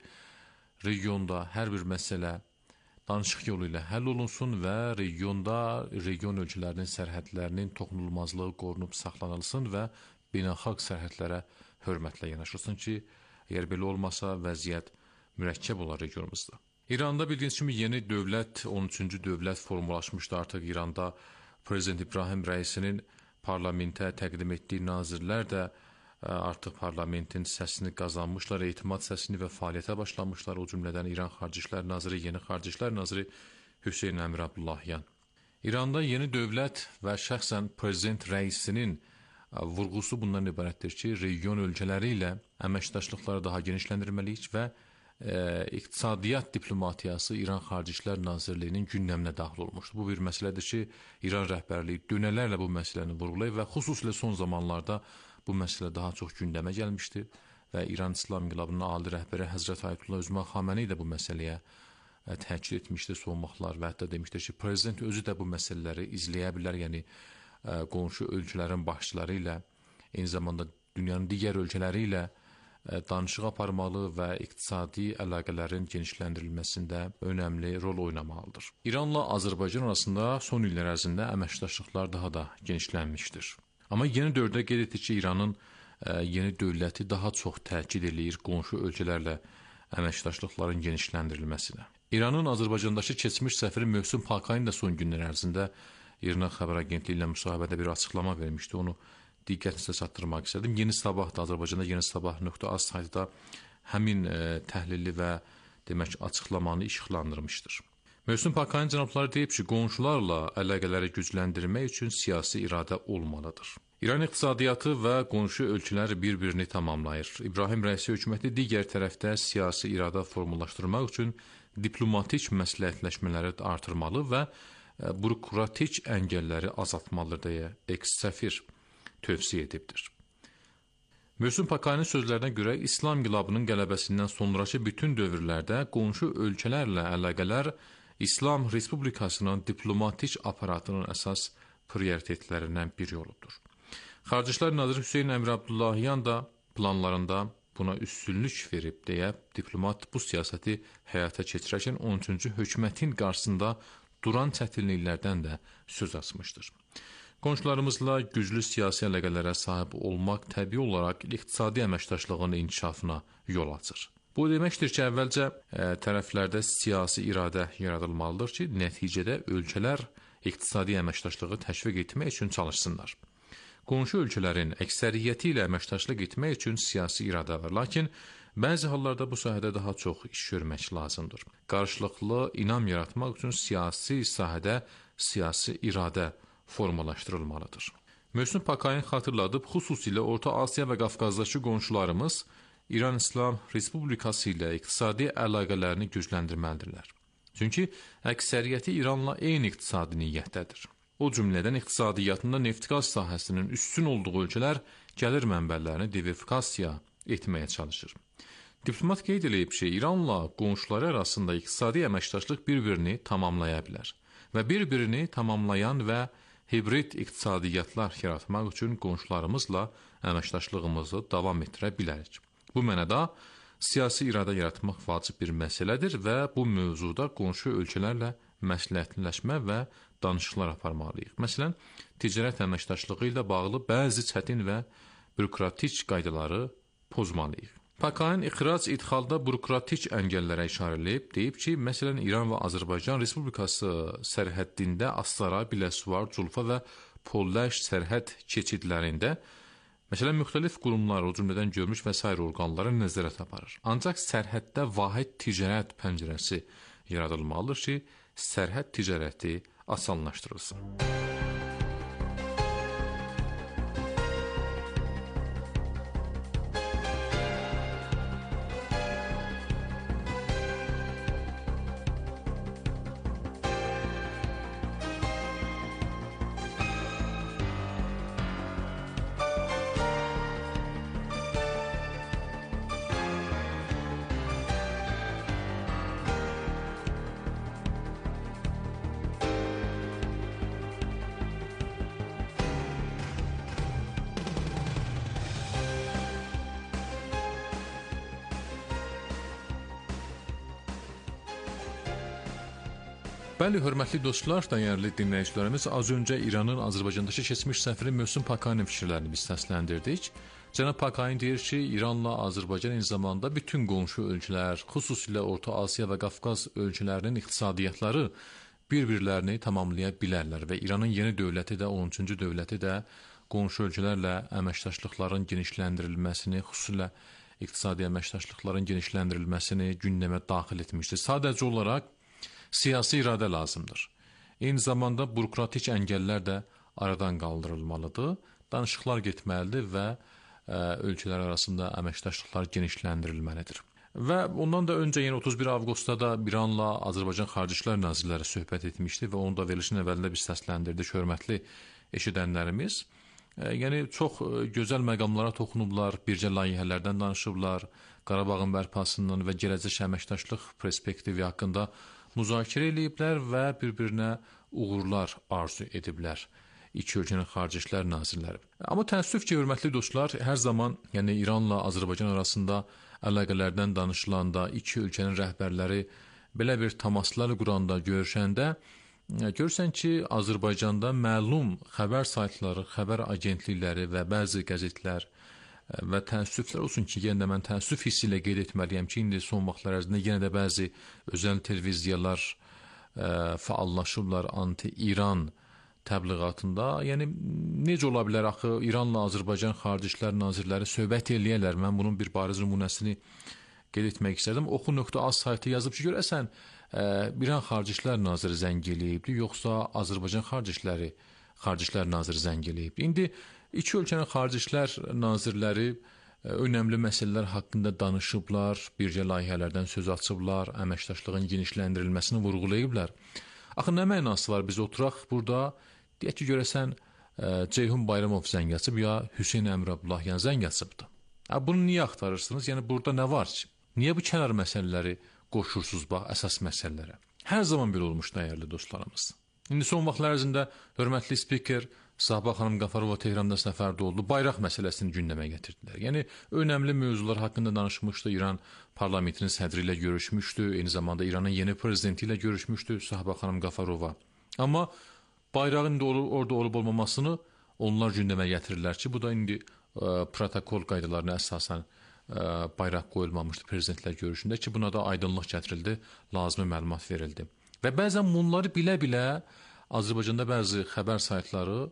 [SPEAKER 2] regionda hər bir məsələ danışıq yolu ilə həll olunsun və regionda, region ölkələrinin sərhədlərinin toxunulmazlığı qorunub saxlanılsın və beynəlxalq sərhədlərə hörmətlə yanaşılsın ki, əgər belə olmasa vəziyyət mürəkkəb olar regionumuzda. İranda bildiyiniz kimi yeni dövlət, on üçüncü dövlət formalaşmışdı artıq İranda. Prezident İbrahim Rəisinin parlamentə təqdim etdiyi nazirlər də artıq parlamentin səsini qazanmışlar, etimad səsini və fəaliyyətə başlamışlar. O cümlədən İran Xarici İşlər Naziri, yeni Xarici İşlər Naziri Hüseyn Əmir Abdullahyan. İranda yeni dövlət və şəxsən prezident rəisinin vurğusu bundan ibarətdir ki, region ölkələri ilə əməkdaşlıqları daha genişləndirməliyik və e, iqtisadiyyat diplomatiyası İran Xarici İşlər Nazirliyinin gündəminə daxil olmuşdur. Bu bir məsələdir ki, İran rəhbərliyi dönələrlə bu məsələni vurğulayır və xüsusilə son zamanlarda bu məsələ daha çox gündəmə gəlmişdir və İran İslam İnqilabının ali rəhbəri Həzrət Ayətullah Üzma Xamenei də bu məsələyə təkid etmişdir son vaxtlar və hətta demişdir ki, prezident özü də bu məsələləri izləyə bilər, yəni qonşu ölkələrin başçıları ilə, eyni zamanda dünyanın digər ölkələri ilə danışıq aparmalı və iqtisadi əlaqələrin genişləndirilməsində önəmli rol oynamalıdır. İranla Azərbaycan arasında son illər ərzində əməkdaşlıqlar daha da genişlənmişdir. Amma yeni dövrdə qeyd etdik ki, İranın ə, yeni dövləti daha çox təkid eləyir qonşu ölkələrlə əməkdaşlıqların genişləndirilməsinə. İranın Azərbaycandakı keçmiş səfiri Möhsün Pakayin də son günlər ərzində İrna xəbər agentliyi ilə müsahibədə bir açıqlama vermişdi. Onu diqqətinizə çatdırmaq istədim. Yeni Sabah da Azərbaycanda yeni sabah nöqtə az saytda həmin ə, təhlili və demək açıqlamanı işıqlandırmışdır. Möhsün Pakayin cənabları deyib ki, qonşularla əlaqələri gücləndirmək üçün siyasi iradə olmalıdır. İran iqtisadiyyatı və qonşu ölkələr bir-birini tamamlayır. İbrahim Rəisi hökuməti digər tərəfdə siyasi iradə formalaşdırmaq üçün diplomatik məsləhətləşmələri artırmalı və bürokratik əngəlləri azaltmalıdır deyə eks-səfir tövsiyə edibdir. Möhsün Pakayinin sözlərinə görə İslam İnqilabının qələbəsindən sonraki bütün dövrlərdə qonşu ölkələrlə əlaqələr İslam Respublikasının diplomatik aparatının əsas prioritetlərindən biri olubdur. Xarici İşlər Naziri Hüseyn Əmir Abdullahyan da planlarında buna üstünlük verib deyə diplomat bu siyasəti həyata keçirərkən on üçüncü hökumətin qarşısında duran çətinliklərdən də söz açmışdır. Qonşularımızla güclü siyasi əlaqələrə sahib olmaq təbii olaraq iqtisadi əməkdaşlığın inkişafına yol açır. Bu deməkdir ki, əvvəlcə ə, tərəflərdə siyasi iradə yaradılmalıdır ki, nəticədə ölkələr iqtisadi əməkdaşlığı təşviq etmək üçün çalışsınlar. Qonşu ölkələrin əksəriyyəti ilə əməkdaşlıq etmək üçün siyasi iradə var, lakin bəzi hallarda bu sahədə daha çox iş görmək lazımdır. Qarşılıqlı inam yaratmaq üçün siyasi sahədə siyasi iradə formalaşdırılmalıdır. Möhsün Pakayin xatırladıb, xüsusilə Orta Asiya və Qafqazdakı qonşularımız İran İslam Respublikası ilə iqtisadi əlaqələrini gücləndirməlidirlər. Çünki əksəriyyəti İranla eyni iqtisadi niyyətdədir. O cümlədən iqtisadiyyatında neft-qaz sahəsinin üstün olduğu ölkələr gəlir mənbələrini diversifikasiya etməyə çalışır. Diplomat qeyd edib ki, İranla qonşuları arasında iqtisadi əməkdaşlıq bir-birini tamamlaya bilər və bir-birini tamamlayan və hibrid iqtisadiyyatlar yaratmaq üçün qonşularımızla əməkdaşlığımızı davam etdirə bilərik. Bu mənada siyasi iradə yaratmaq vacib bir məsələdir və bu mövzuda qonşu ölkələrlə məsləhətləşmə və danışıqlar aparmalıyıq. Məsələn, ticarət əməkdaşlığı ilə bağlı bəzi çətin və bürokratik qaydaları pozmalıyıq. Pakain ixrac idxalda bürokratik əngəllərə işarə edib, deyib ki, məsələn İran və Azərbaycan Respublikası sərhəddində Astara, Biləsuvar, Culfa və Polləş sərhəd keçidlərində məsələn müxtəlif qurumlar, o cümlədən görmüş və sair orqanları nəzarət aparır. Ancaq sərhəddə vahid ticarət pəncərəsi yaradılmalıdır ki, sərhəd ticarəti asanlaşdırılsın. Bəli, hörmətli dostlar, dəyərli dinləyicilərimiz, az öncə İranın Azərbaycandakı keçmiş səfiri Mövsüm Pakainin fikirlərini biz səsləndirdik. Cənab Pakain deyir ki, İranla Azərbaycan eyni zamanda bütün qonşu ölkələr, xüsusilə Orta Asiya və Qafqaz ölkələrinin iqtisadiyyatları bir-birlərini tamamlaya bilərlər və İranın yeni dövləti də, on üçüncü dövləti də qonşu ölkələrlə əməkdaşlıqların genişləndirilməsini, xüsusilə iqtisadi əməkdaşlıqların genişləndirilməsini gündəmə daxil etmişdir. Sadəcə olaraq siyasi iradə lazımdır. Eyni zamanda bürokratik əngəllər də aradan qaldırılmalıdır, danışıqlar getməlidir və ə, ölkələr arasında əməkdaşlıqlar genişləndirilməlidir. Və ondan da öncə yəni otuz bir avqustda da İranla Azərbaycan Xarici İşlər Nazirləri söhbət etmişdi və onu da verilişin əvvəlində biz səsləndirdik, hörmətli eşidənlərimiz. Ə, yəni çox ə, gözəl məqamlara toxunublar, bircə layihələrdən danışıblar, Qarabağın bərpasından və gələcək əməkdaşlıq perspektivi haqqında müzakirə ediblər və bir-birinə uğurlar arzu ediblər iki ölkənin Xarici İşlər Nazirləri. Amma təəssüf ki, hörmətli dostlar, hər zaman yəni İranla Azərbaycan arasında əlaqələrdən danışılanda, iki ölkənin rəhbərləri belə bir təmaslar quranda, görüşəndə görürsən ki, Azərbaycanda məlum xəbər saytları, xəbər agentlikləri və bəzi qəzetlər və təəssüflər olsun ki, yenə də mən təəssüf hissi ilə qeyd etməliyəm ki, indi son vaxtlar ərzində yenə də bəzi özəl televiziyalar ə, fəallaşıblar anti-İran təbliğatında. Yəni, necə ola bilər axı, İranla Azərbaycan Xarici İşlər Nazirləri söhbət eləyərlər. Mən bunun bir bariz nümunəsini qeyd etmək istədim. Oxu.az saytı yazıb ki, görəsən, ə, İran Xarici İşlər Naziri zəng eləyibdi, yoxsa Azərbaycan Xarici İşləri, Xarici İşlər Naziri zəng eləyibdi. İndi İki ölkənin Xarici İşlər Nazirləri önəmli məsələlər haqqında danışıblar, bircə layihələrdən söz açıblar, əməkdaşlığın genişləndirilməsini vurğulayıblar. Axı nə mənası var biz oturaq burada, deyək ki, görəsən Ceyhun Bayramov zəng açıb ya Hüseyn Əmrabulahyan zəng açıbdır. Bunu niyə axtarırsınız? Yəni burada nə var ki? Niyə bu kənar məsələləri qoşursunuz bax əsas məsələlərə? Hər zaman belə olmuş dəyərli dostlarımız. İndi son vaxtlar ərzində hörmətli spiker Sahba xanım Qafarova Tehranda səfərdə oldu, bayraq məsələsini gündəmə gətirdilər. Yəni, önəmli mövzular haqqında danışmışdı, İran parlamentinin sədri ilə görüşmüşdü, eyni zamanda İranın yeni prezidenti ilə görüşmüşdü Sahba xanım Qafarova. Amma bayrağın indi orada olub olmamasını onlar gündəmə gətirirlər ki, bu da indi ə, protokol qaydalarına əsasən ə, bayraq qoyulmamışdı prezidentlər görüşündə ki, buna da aydınlıq gətirildi, lazımi məlumat verildi. Və bəzən bunları bilə-bilə Azərbaycanda bəzi xəbər saytları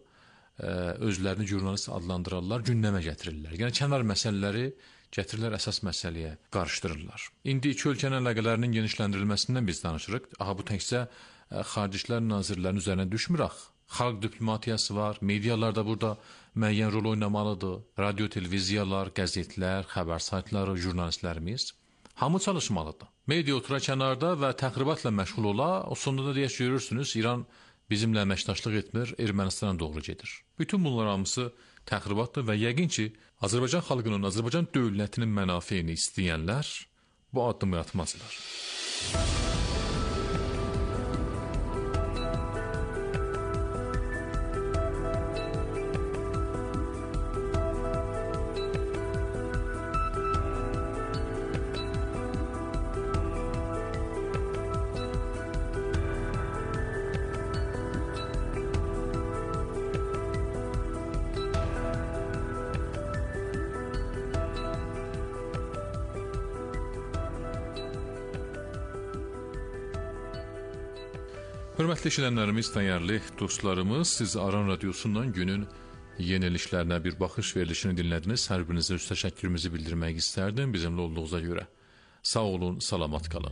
[SPEAKER 2] özlərini jurnalist adlandırırlar, gündəmə gətirirlər. Yəni, kənar məsələləri gətirirlər, əsas məsələyə qarışdırırlar. İndi iki ölkənin əlaqələrinin genişləndirilməsindən biz danışırıq. Aha, bu təkcə Xarici İşlər Nazirlərinin üzərinə düşmür axı. Xalq diplomatiyası var, medialar da burada müəyyən rol oynamalıdır. Radio, televiziyalar, qəzetlər, xəbər saytları, jurnalistlərimiz hamı çalışmalıdır. Media otura kənarda və təxribatla məşğul ola, o sonunda da deyək görürsünüz, İran bizimlə əməkdaşlıq etmir, Ermənistana doğru gedir. Bütün bunlar hamısı təxribatdır və yəqin ki, Azərbaycan xalqının, Azərbaycan dövlətinin mənafeyini istəyənlər bu addımı atmazlar. Hörmətli işləyənlərimiz, dəyərli dostlarımız, siz Aran Radiosundan günün yeniliklərinə bir baxış verilişini dinlədiniz. Hər birinizə öz təşəkkürümüzü bildirmək istərdim bizimlə olduğunuza görə. Sağ olun, salamat qalın.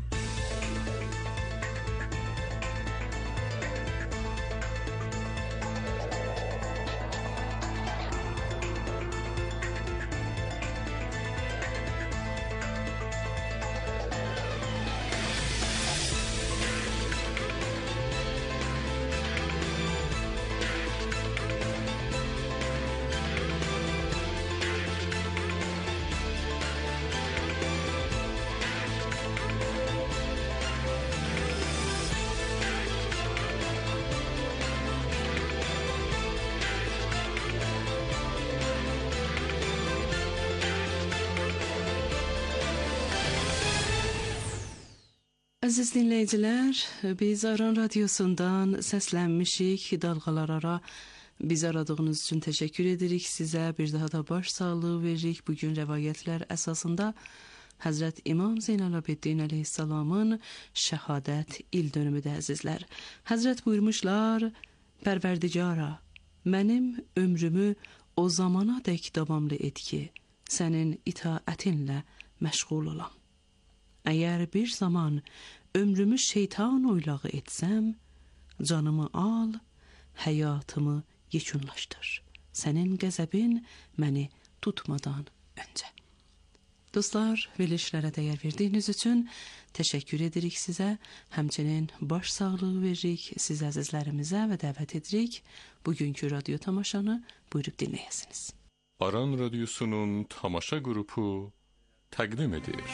[SPEAKER 3] Əziz dinləyicilər, biz Aran Radiosundan səslənmişik, dalğalara biz aradığınız üçün təşəkkür edirik sizə, bir daha da baş sağlığı veririk. Bugün rəvayətlər əsasında Həzrət İmam Zeynalabddin əleyhissalamın şəhadət il dönümüdür əzizlər. Həzrət buyurmuşlar, Pərverdigara, mənim ömrümü o zamana dək davamlı et ki, sənin itaətinlə məşğul olam. Əgər bir zaman ömrümü şeytan oylağı etsəm, canımı al, həyatımı yekunlaşdır. Sənin qəzəbin məni tutmadan öncə. Dostlar, verilişlərə dəyər verdiyiniz üçün təşəkkür edirik sizə. Həmçinin baş sağlığı veririk siz əzizlərimizə və dəvət edirik bugünkü radyo tamaşanı buyurub dinləyəsiniz.
[SPEAKER 2] Aran Radiosunun tamaşa qrupu təqdim edir.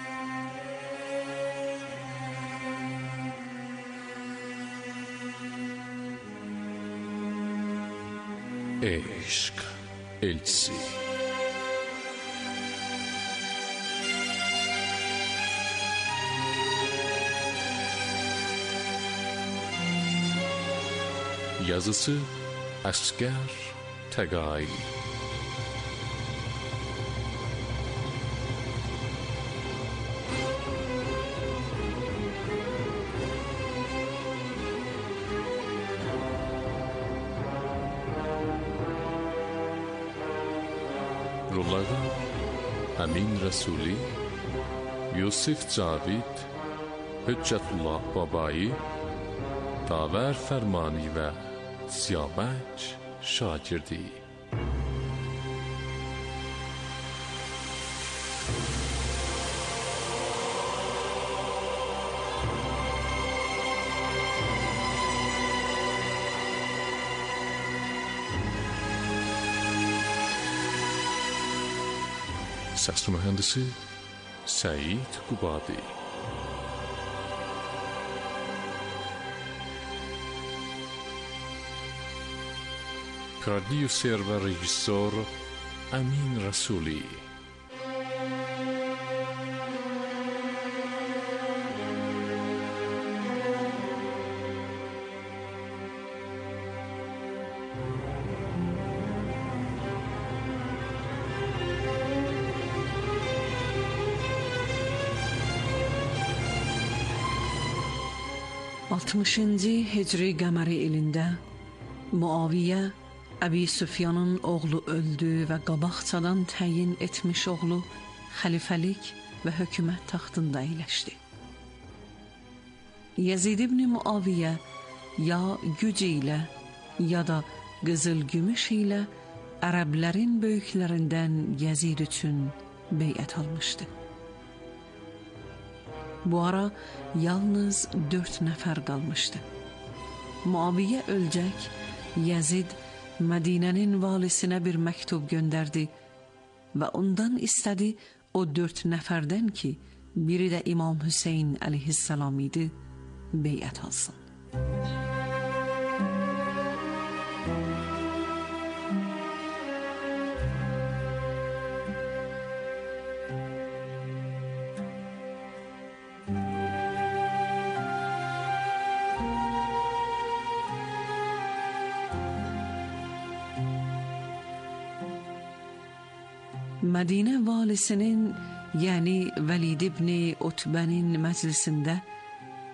[SPEAKER 2] Eşq elçisi. Yazısı Əsgər Təqai. Rollarda Əmin Rəsuli, Yusif Cavid, Hüccətullah Babai, Davər Fərmani və Siyabək Şagirdi. Səs mühəndisi Səid Qubadi. Prodüser və rejissor Əmin Rəsuli.
[SPEAKER 3] altmışıncı Hicri qəməri ilində Muaviyə Əbi Süfyanın oğlu öldü və qabaqcadan təyin etmiş oğlu xəlifəlik və hökumət taxtında əyləşdi. Yezid ibn Muaviyə ya güc ilə ya da qızıl gümüş ilə ərəblərin böyüklərindən Yezid üçün beyət almışdı. Bu ara yalnız dörd nəfər qalmışdı. Muaviyə öləcək, Yezid Mədinənin valisinə bir məktub göndərdi və ondan istədi o dörd nəfərdən ki, biri də İmam Hüseyn əleyhissalam idi, beyət alsın. Mədinə valisinin, yəni Vəlid ibn Utbənin məclisində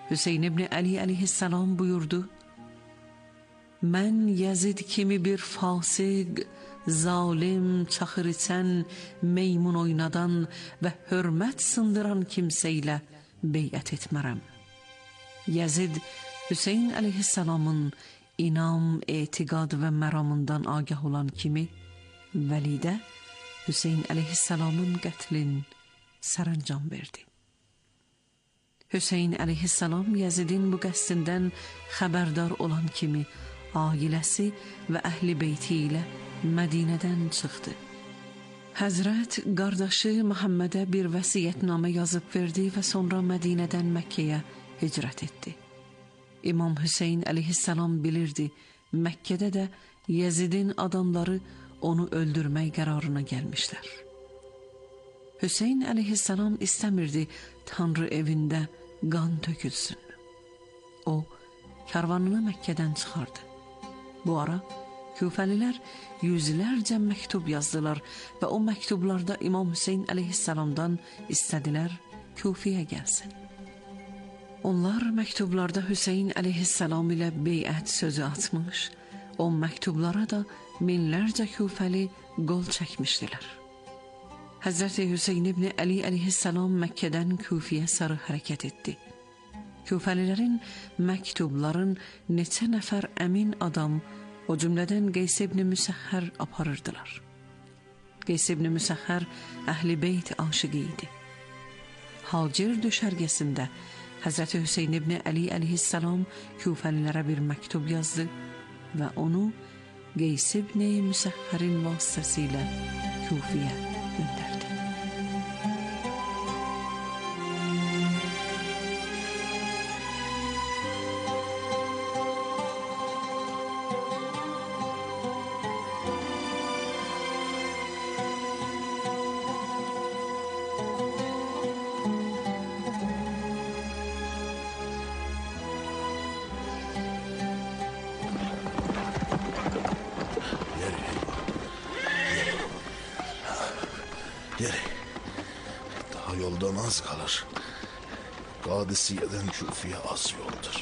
[SPEAKER 3] Hüseyin ibn Ali aleyhisselam buyurdu: "Mən Yazid kimi bir fasiq, zalim, çaxır içən, meymun oynadan və hörmət sındıran kimsə ilə beyət etmərəm." Yazid Hüseyin aleyhisselamın inam, etiqad və məramından agah olan kimi Vəlidə Hüseyin aleyhisselamın qətlin sərəncam verdi. Hüseyin aleyhisselam Yazidin bu qəsdindən xəbərdar olan kimi ailəsi və əhli beyti ilə Mədinədən çıxdı. Həzrət qardaşı Məhəmmədə bir vəsiyyətnamə yazıb verdi və sonra Mədinədən Məkkəyə hicrət etdi. İmam Hüseyin aleyhisselam bilirdi, Məkkədə də Yazidin adamları onu öldürmək qərarına gəlmişlər. Hüseyin aleyhisselam istəmirdi Tanrı evində qan tökülsün. O, karvanını Məkkədən çıxardı. Bu ara Küfəlilər yüzlərcə məktub yazdılar və o məktublarda İmam Hüseyin aleyhisselamdan istədilər Küfiyə gəlsin. Onlar məktublarda Hüseyin aleyhisselam ilə beyət sözü atmış, o məktublara da minlərcə Küfəli qol çəkmişdilər. Həzrəti Hüseyin ibn Ali aleyhisselam Məkkədən Küfiyə sarı hərəkət etdi. Küfəlilərin məktubların neçə nəfər əmin adam, o cümlədən Qeys ibn Müsəhhər aparırdılar. Qeys ibn Müsəhhər əhl-i beyt aşıqı idi. Hacir düşərgəsində Həzrəti Hüseyin ibn Ali aleyhisselam Küfəlilərə bir məktub yazdı və onu Qeys ibn Müsəhhərin vasitəsilə Küfiyə göndərdi.
[SPEAKER 8] Yeri. Daha yoldan az kalır. Kadisiye'den Küfiye az yoldur.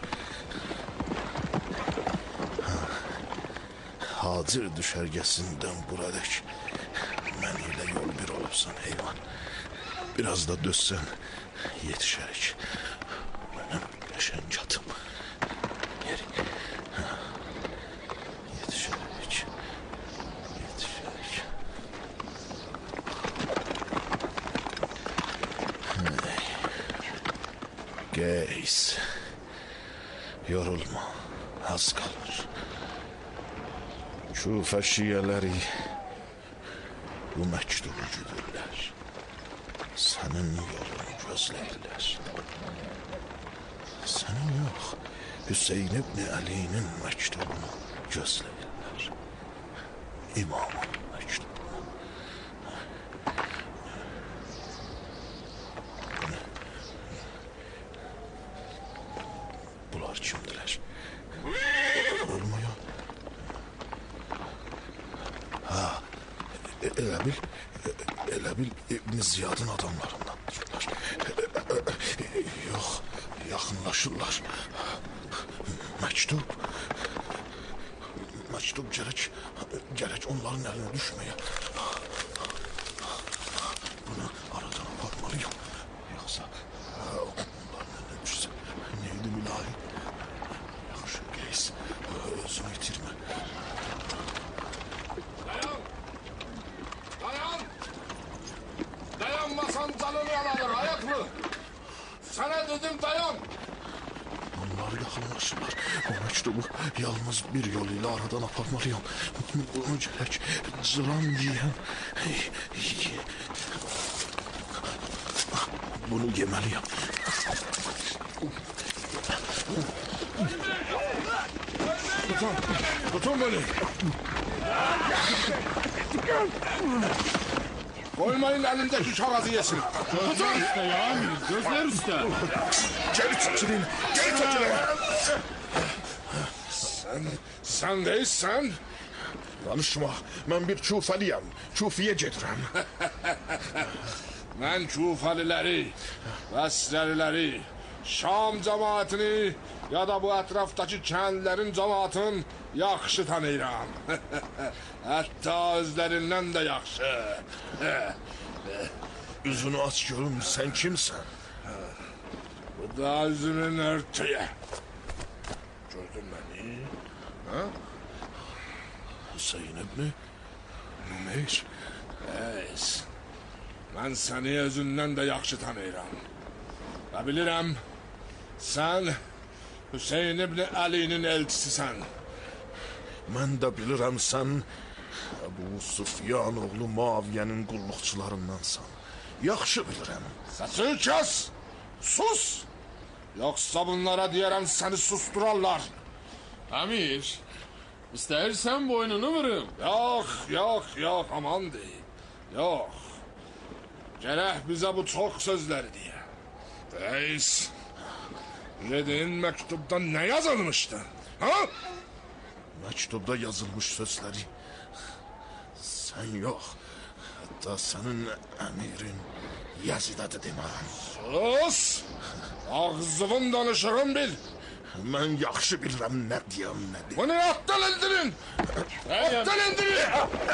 [SPEAKER 8] Ha. Hacir düşergesinden buradaki mən ilə yol bir olubsan heyvan. Biraz da dözsən yetişerik. Benim yaşan çatım. Yeri. Ha. Yetişerik. Yetişerik. Qeys, yorulma, az kalır. Küfə şiyələri bu məktubu güdürlər. Sənin yolunu gözləyirlər. Sənin yox, Hüseyin ibn Ali'nin məktubunu gözləyirlər. İmamın məktubunu. Bunlar kimdilər? Olmuyor. Ha, elə bil, elə bil İbn Ziyadın adamlarındandırlar. Yox, yaxınlaşırlar. Məktub. Məktub gərək, gərək onların əlinə düşməyə. Bunu aradan aparmalıyım. Yoxsa onların əlinə düşsə neydi mülayim? Yaxşı Qeys, özünü itirmə.
[SPEAKER 9] Dayan! Dayan! Dayanmasan canını yalanır, ayaklı! Sana dedim dayan!
[SPEAKER 8] Onlar yaxınlaşırlar. O məktubu yalnız bir yol ilə aradan aparmalıyım. Bunu gərək cıran yiyən. Bunu yeməliyim.
[SPEAKER 9] Tutun, tutun beni! Koymayın elindeki kağızı yesin.
[SPEAKER 1] Gözler üstte ya amir, gözler üstte.
[SPEAKER 8] Geri çəkilin, geri çəkilin.
[SPEAKER 9] Sen, sen değilsen...
[SPEAKER 8] Danışma, mən bir Küfəliyəm. Küfiyə gedirəm.
[SPEAKER 9] Ben Küfəliləri, Bəsrəliləri, Şam cemaatini ya da bu ətrafdakı kəndlərin cemaatını yaxşı tanıyıram. Hətta özlərindən də yaxşı.
[SPEAKER 8] Üzünü aç görüm, sen kimsen?
[SPEAKER 9] Bu da üzümün örtüyü. Gördün beni? Ha?
[SPEAKER 8] Hüseyin ibni Numeyr.
[SPEAKER 9] Eys. Mən səni özündən də yaxşı tanıyıram. Və bilirəm, sən Hüseyin ibn Əlinin elçisisən.
[SPEAKER 8] Mən də bilirəm sən Əbu Süfyan oğlu Muaviyyənin qulluqçularındansan. Yaxşı bilirəm.
[SPEAKER 9] Səsini kəs! Sus! Yoxsa bunlara deyərəm səni susturarlar.
[SPEAKER 1] Əmir, istəyirsən boynunu vurum.
[SPEAKER 9] Yox, yox, yox, aman deyil. Yox. Gərək bizə bu çox sözləri deyə. Reis, dediğin məktubda nə yazılmışdı? Ha?
[SPEAKER 8] Məktubda yazılmış sözləri sən yox, hətta sənin əmirin Yazidədir demərəm.
[SPEAKER 9] Sus! Ağzıvın danışığın bil.
[SPEAKER 8] Mən yaxşı bilirəm nə deyəm, nə deyəm.
[SPEAKER 9] Bunu atdan indirin! Atdan indirin!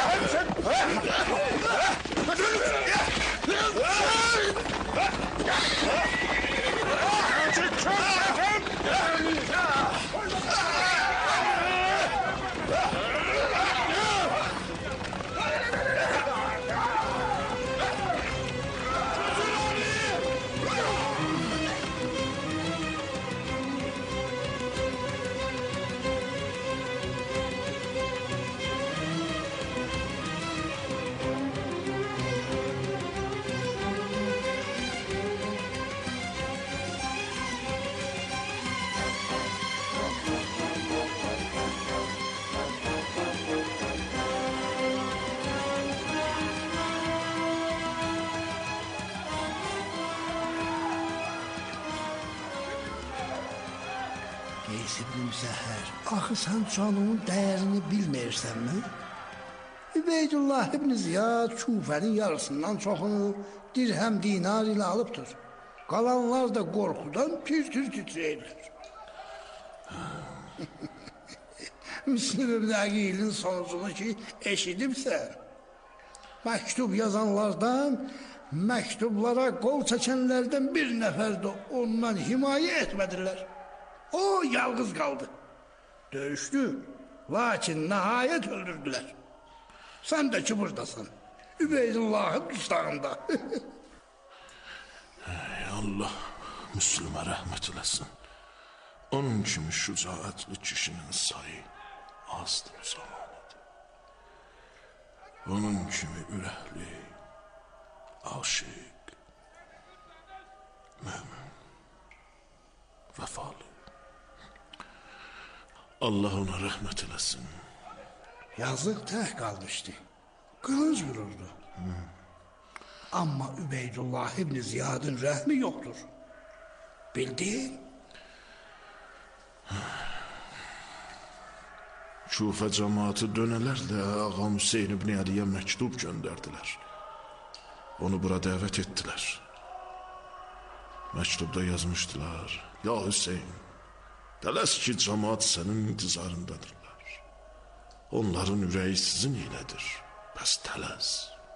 [SPEAKER 10] Qeys ibn Müzəhər, axı sən canının dəyərini bilməyirsənmi? Übeydullah ibn Ziyad Kufənin yarısından çoxunu dirhəm dinar ilə alıbdır. Qalanlar da qorxudan tir-tir titrəyirlər. Müslüm ibn Əqilin sonucunu ki eşidibsə, məktub yazanlardan, məktublara qol çəkənlərdən bir nəfər də ondan himayə etmədirlər. O yalqız qaldı. Döyüşdü, lakin nəhayət öldürdülər. Sən də ki buradasan, Übeydullahın qışlarında.
[SPEAKER 8] Ey Allah, Müslümə rəhmət eləsin. Onun kimi şücaətli kişinin sayı azdır bu zamanədə. Onun kimi ürəkli, aşiq, mümin, vəfalı. Allah ona rəhmət eləsin.
[SPEAKER 10] Yazıq tək qalmışdı. Qılınc vururdu. Hmm. Amma Übeydullah ibn Ziyadın rəhmi yoxdur. Bildin?
[SPEAKER 8] Kufə cəmaatı dönələrlə Ağam Hüseyin ibn Əliyə məktub göndərdilər. Onu bura dəvət etdilər. Məktubda yazmışdılar: Ya Hüseyin, tələs ki cəmaat sənin intizarındadırlar. Onların ürəyi sizin ilədir. Bəs tələs.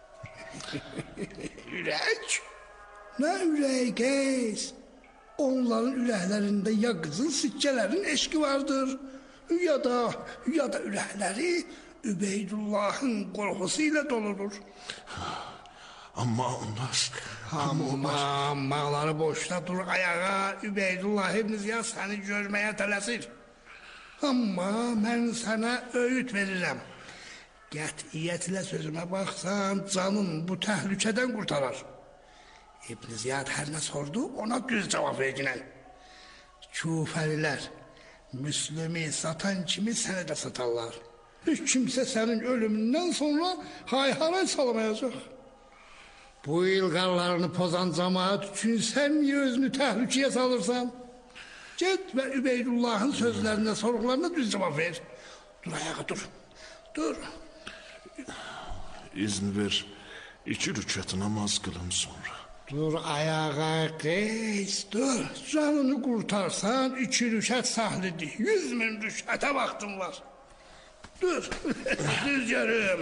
[SPEAKER 10] Ürək? Nə ürək Qeys? Onların ürəklərində ya qızıl sikkələrin eşqi vardır, ya da, ya da ürəkləri Übeydullahın qorxusu ilə doludur.
[SPEAKER 8] Amma onlar...
[SPEAKER 10] Amma ammaları boşda dur ayağa, Übeydullah ibn Ziyad səni görməyə tələsir. Amma mən sənə öğüt verirəm. Qətiyyətlə sözümə baxsan, canın bu təhlükədən qurtarar. İbn Ziyad hər nə sordu, ona düz cavab verginən. Kufəlilər, Müslümi satan kimi səni də satarlar. Heç kimsə sənin ölümündən sonra hay-haray salamayacaq. Bu ilqarlarını pozan cəmaat üçün sən niyə özünü təhlükəyə salırsan? Get və Übeydullahın sözlərində, sorğularına düz cavab ver. Dur ayağa, dur. Dur.
[SPEAKER 8] İzin ver, iki rükət namaz qılım sonra.
[SPEAKER 10] Dur ayağa Qeys, dur. Canını qurtarsan iki rüşət sahlidir. Yüz min rüşətə vaxtın var. Dur, düz görüm.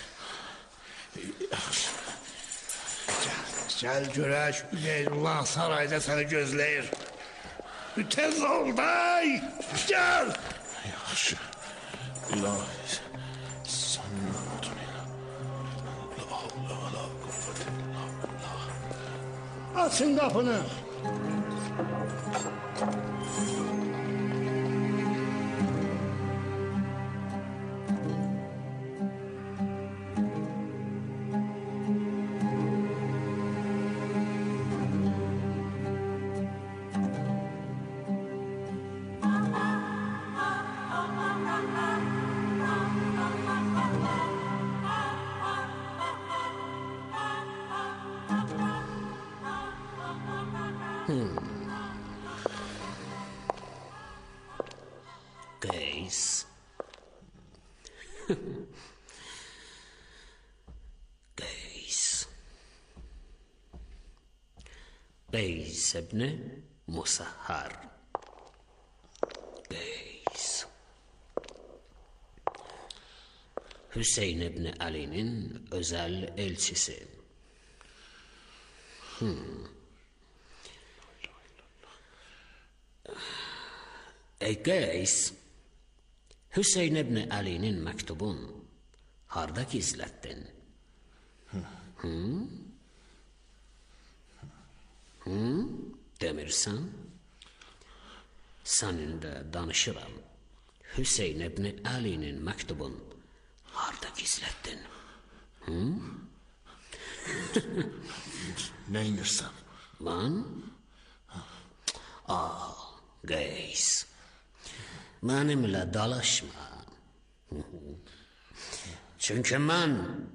[SPEAKER 10] Gəl görək, Übeydullah sarayda səni gözləyir. Tez ol day, gəl.
[SPEAKER 8] Yaxşı, ilahi, sən nə oldun elə? La havlə və la quvvətə illa billah.
[SPEAKER 10] Açın qapını.
[SPEAKER 11] Qeys. Qeys. Qeys ibn Musahhar. Qeys. Hüseyn ibn Ali'nin özel elçisi. Hmm. Ey Qeys, Hüseyn ibn Ali'nin məktubun harda gizlətdin? Hı? Hı? Demirsən? Səninlə danışıram. Hüseyn ibn Ali'nin məktubun harda gizlətdin? Hı?
[SPEAKER 8] Nə inirsən?
[SPEAKER 11] Mən? Ah, Qeys. Mənimlə dalaşma. Çünki mən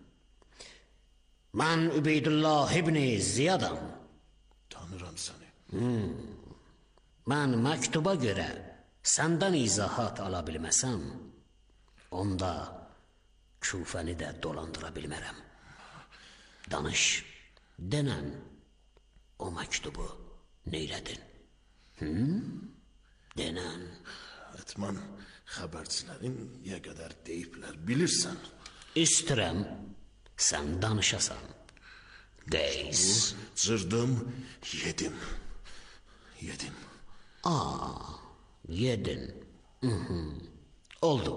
[SPEAKER 11] mən Übeydullah ibn Ziyadam.
[SPEAKER 8] Tanıram səni.
[SPEAKER 11] Hmm. Mən məktuba görə səndən izahat ala bilməsəm, onda Küfəni də dolandıra bilmərəm. Danış, denən o məktubu neylədin? Hmm? Denən.
[SPEAKER 8] Etman, xəbərçilərin yə qədər deyiblər, bilirsən.
[SPEAKER 11] İstərəm, sən danışasan. Qeys.
[SPEAKER 8] Cırdım, yedim. Yedim.
[SPEAKER 11] Aa, yedin. Hı-hı. Oldu.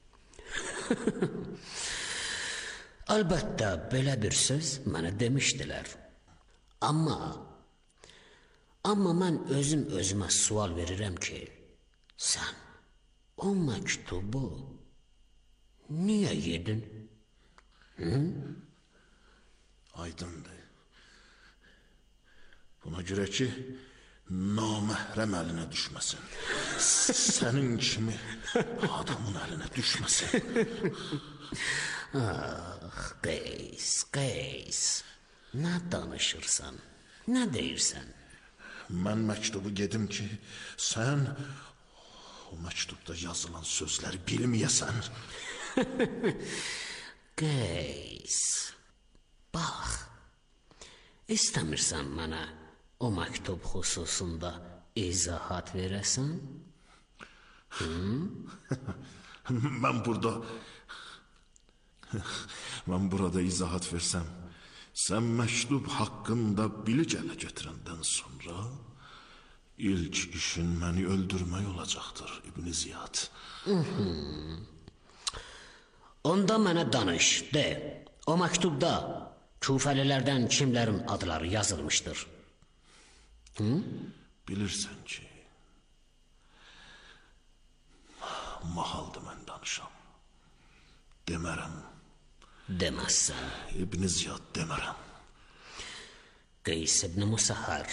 [SPEAKER 11] Əlbəttə, belə bir söz mənə demişdilər. Amma, amma mən özüm özümə sual verirəm ki, sən o məktubu niyə yedin? Hı?
[SPEAKER 8] Aydındır. Buna görə ki, naməhrəm əlinə düşməsin. Sənin kimi adamın əlinə düşməsin.
[SPEAKER 11] Ah, Qeys, Qeys. Nə danışırsan? Nə deyirsən?
[SPEAKER 8] Mən məktubu gedim ki, sən o məktubda yazılan sözləri bilməyəsən.
[SPEAKER 11] Qeys, bax, istəmirsən mənə o məktub xüsusunda izahat verəsən?
[SPEAKER 8] Mən burada mən burada izahat versəm, sən məktub haqqında bilik ələ götürəndən sonra ilk işin məni öldürmək olacaqdır, İbn Ziyad.
[SPEAKER 11] Onda mənə danış, de, o məktubda Küfəlilərdən kimlərin adları yazılmışdır? Hı?
[SPEAKER 8] Bilirsən ki, mahaldır mən danışam. Demərəm.
[SPEAKER 11] Deməzsən.
[SPEAKER 8] İbn Ziyad demərəm.
[SPEAKER 11] Qeys ibn Musahhar,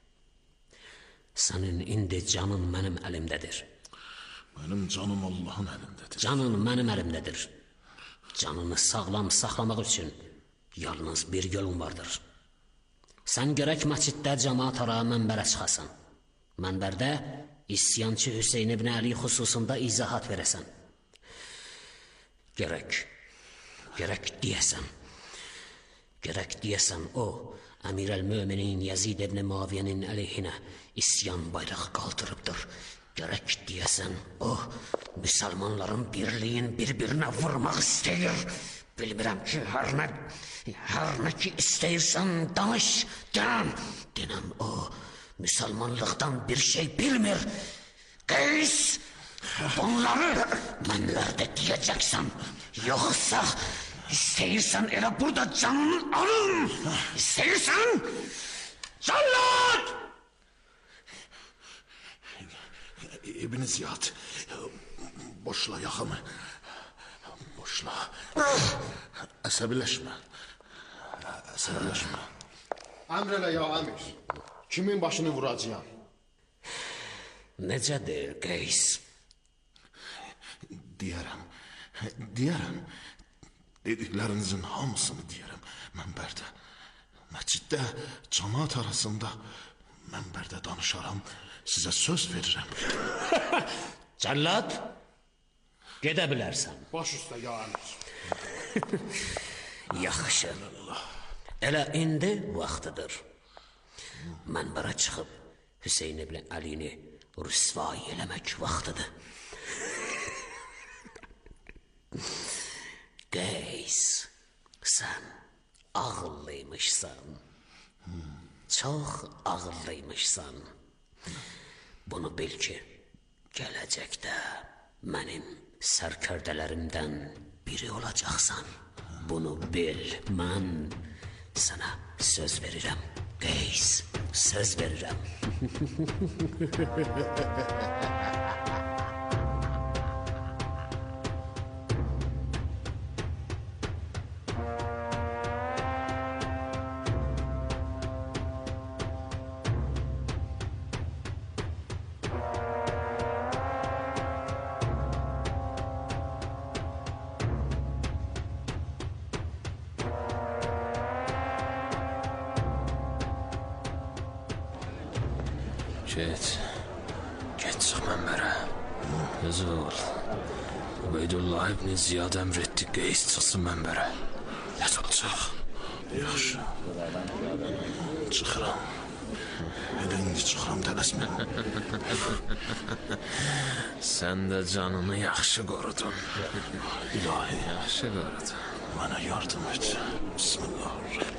[SPEAKER 11] sənin indi canın mənim əlimdədir.
[SPEAKER 8] Mənim canım Allahın əlindədir.
[SPEAKER 11] Canın mənim əlimdədir. Canını sağlam saxlamaq üçün yalnız bir yolun vardır. Sən gərək məsciddə cəmaat ara mənbərə çıxasan. Mənbərdə isyançı Hüseyn ibn Əli xüsusunda izahat verəsən. Gərək, gərək deyəsən. Gərək deyəsən o, Əmir el-Möminin Yazid ibn Muaviyyənin əleyhinə isyan bayrağı qaldırıbdır. Gərək deyəsən o, müsəlmanların birliyin bir-birinə vurmaq istəyir. Bilmirəm ki, hər nə, hər nə ki istəyirsən danış, denəm. Denəm o, müsəlmanlıqdan bir şey bilmir. Qeys, bunları mənlərdə deyəcəksən, yoxsa istəyirsən elə burada canını alın. İstəyirsən, Cəllad!
[SPEAKER 8] İbn Ziyad, boşla yaxamı, boşla. Əsəbiləşmə, əsəbiləşmə.
[SPEAKER 12] Əmr elə ya əmir, kimin başını vuracağım?
[SPEAKER 11] Necədir, Qeys?
[SPEAKER 8] Deyərəm, deyərəm, dediklərinizin hamısını deyərəm. Mənbərdə, məsciddə, cəmaat arasında, mənbərdə danışaram, sizə söz verirəm.
[SPEAKER 11] Cəllad, gedə bilərsən.
[SPEAKER 12] Baş üstə ya əmir.
[SPEAKER 11] Yaxşı, elə indi vaxtıdır. Mənbərə çıxıb Hüseyin ibn Əlini rüsvay eləmək vaxtıdır. Qeys, sən ağıllıymışsan. Çox ağıllıymışsan. Bunu bil ki, gələcəkdə mənim sərkərdələrimdən biri olacaqsan. Bunu bil, mən sənə söz verirəm. Qeys, söz verirəm.
[SPEAKER 13] Get, get çıx mənbərə. Özü ol. Ubeydullah ibn Ziyad əmr etdi, Qeys çıxsın mənbərə.
[SPEAKER 8] Get ol, çıx. Yaxşı. Çıxıram. Elə indi çıxıram, tələsmə.
[SPEAKER 13] Sən də canını yaxşı qorudun.
[SPEAKER 8] İlahi,
[SPEAKER 13] yaxşı qorudun.
[SPEAKER 8] Mənə yardım et. Bismillahirrahmanirrahim.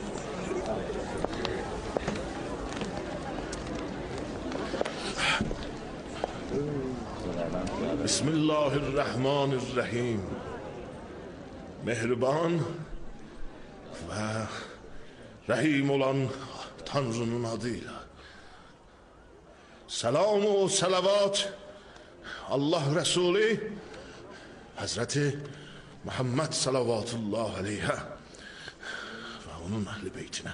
[SPEAKER 8] Bismillahirrahmanirrahim. Mehriban və rəhim olan Tanrının adıyla. Selam o salavat Allah Resulü Hazreti Muhammed salavatullah aleyhə və onun əhl-i beytinə.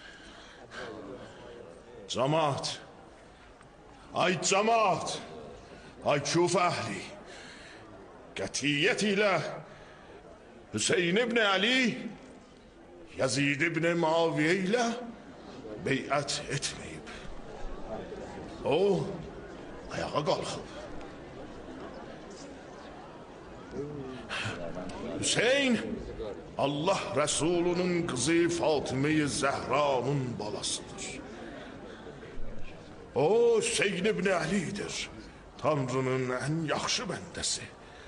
[SPEAKER 8] Cemaat, ay cemaat, ay Küfə əhli, qətiyyət ilə Hüseyin ibn Ali, Yazid ibn Muaviyyə ilə beyət etməyib. O, ayağa qalxıb. Hüseyin, Allah Rəsulunun qızı Fatıma-i Zəhranın balasıdır. O, Hüseyin ibn Ali'dir. Tanrının ən yaxşı bəndəsi.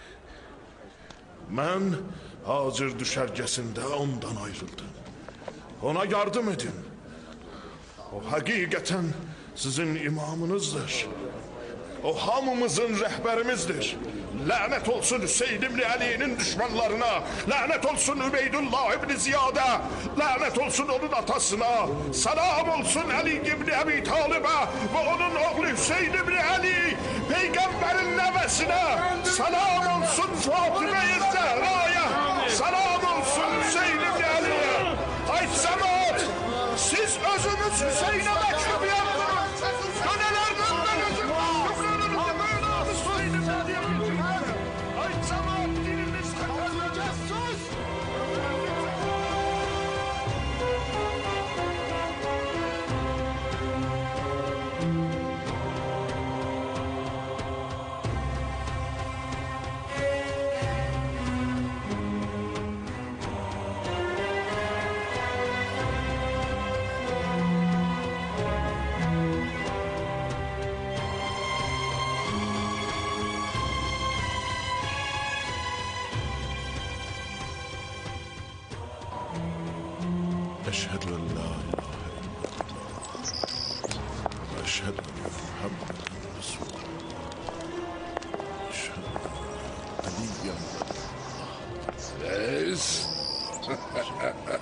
[SPEAKER 8] Mən Hacir düşərgəsində ondan ayrıldım. Ona yardım edin. O həqiqətən sizin imamınızdır. O hamımızın rəhbərimizdir. Lənət olsun Hüseyin ibn Ali'nin düşmanlarına. Lənət olsun Übeydullah ibn Ziyada. Lənət olsun onun atasına. Salam olsun Ali ibn Əbi Talibə və onun oğlu Hüseyin ibn Ali. Peygamberin nəvəsinə. Salam olsun Fatıma-i Zəhraya. Salam olsun Hüseyin ibn Ali'ye. Ay cemaat, siz özünüz Hüseyin'e məktub yazdınız. Dönelerden ben özüm. Ay cemaat, diliniz kapanacak sus. أشهد أن لا إله إلا الله وأشهد أن محمدا رسول الله أشهد أن عليا
[SPEAKER 9] Reis.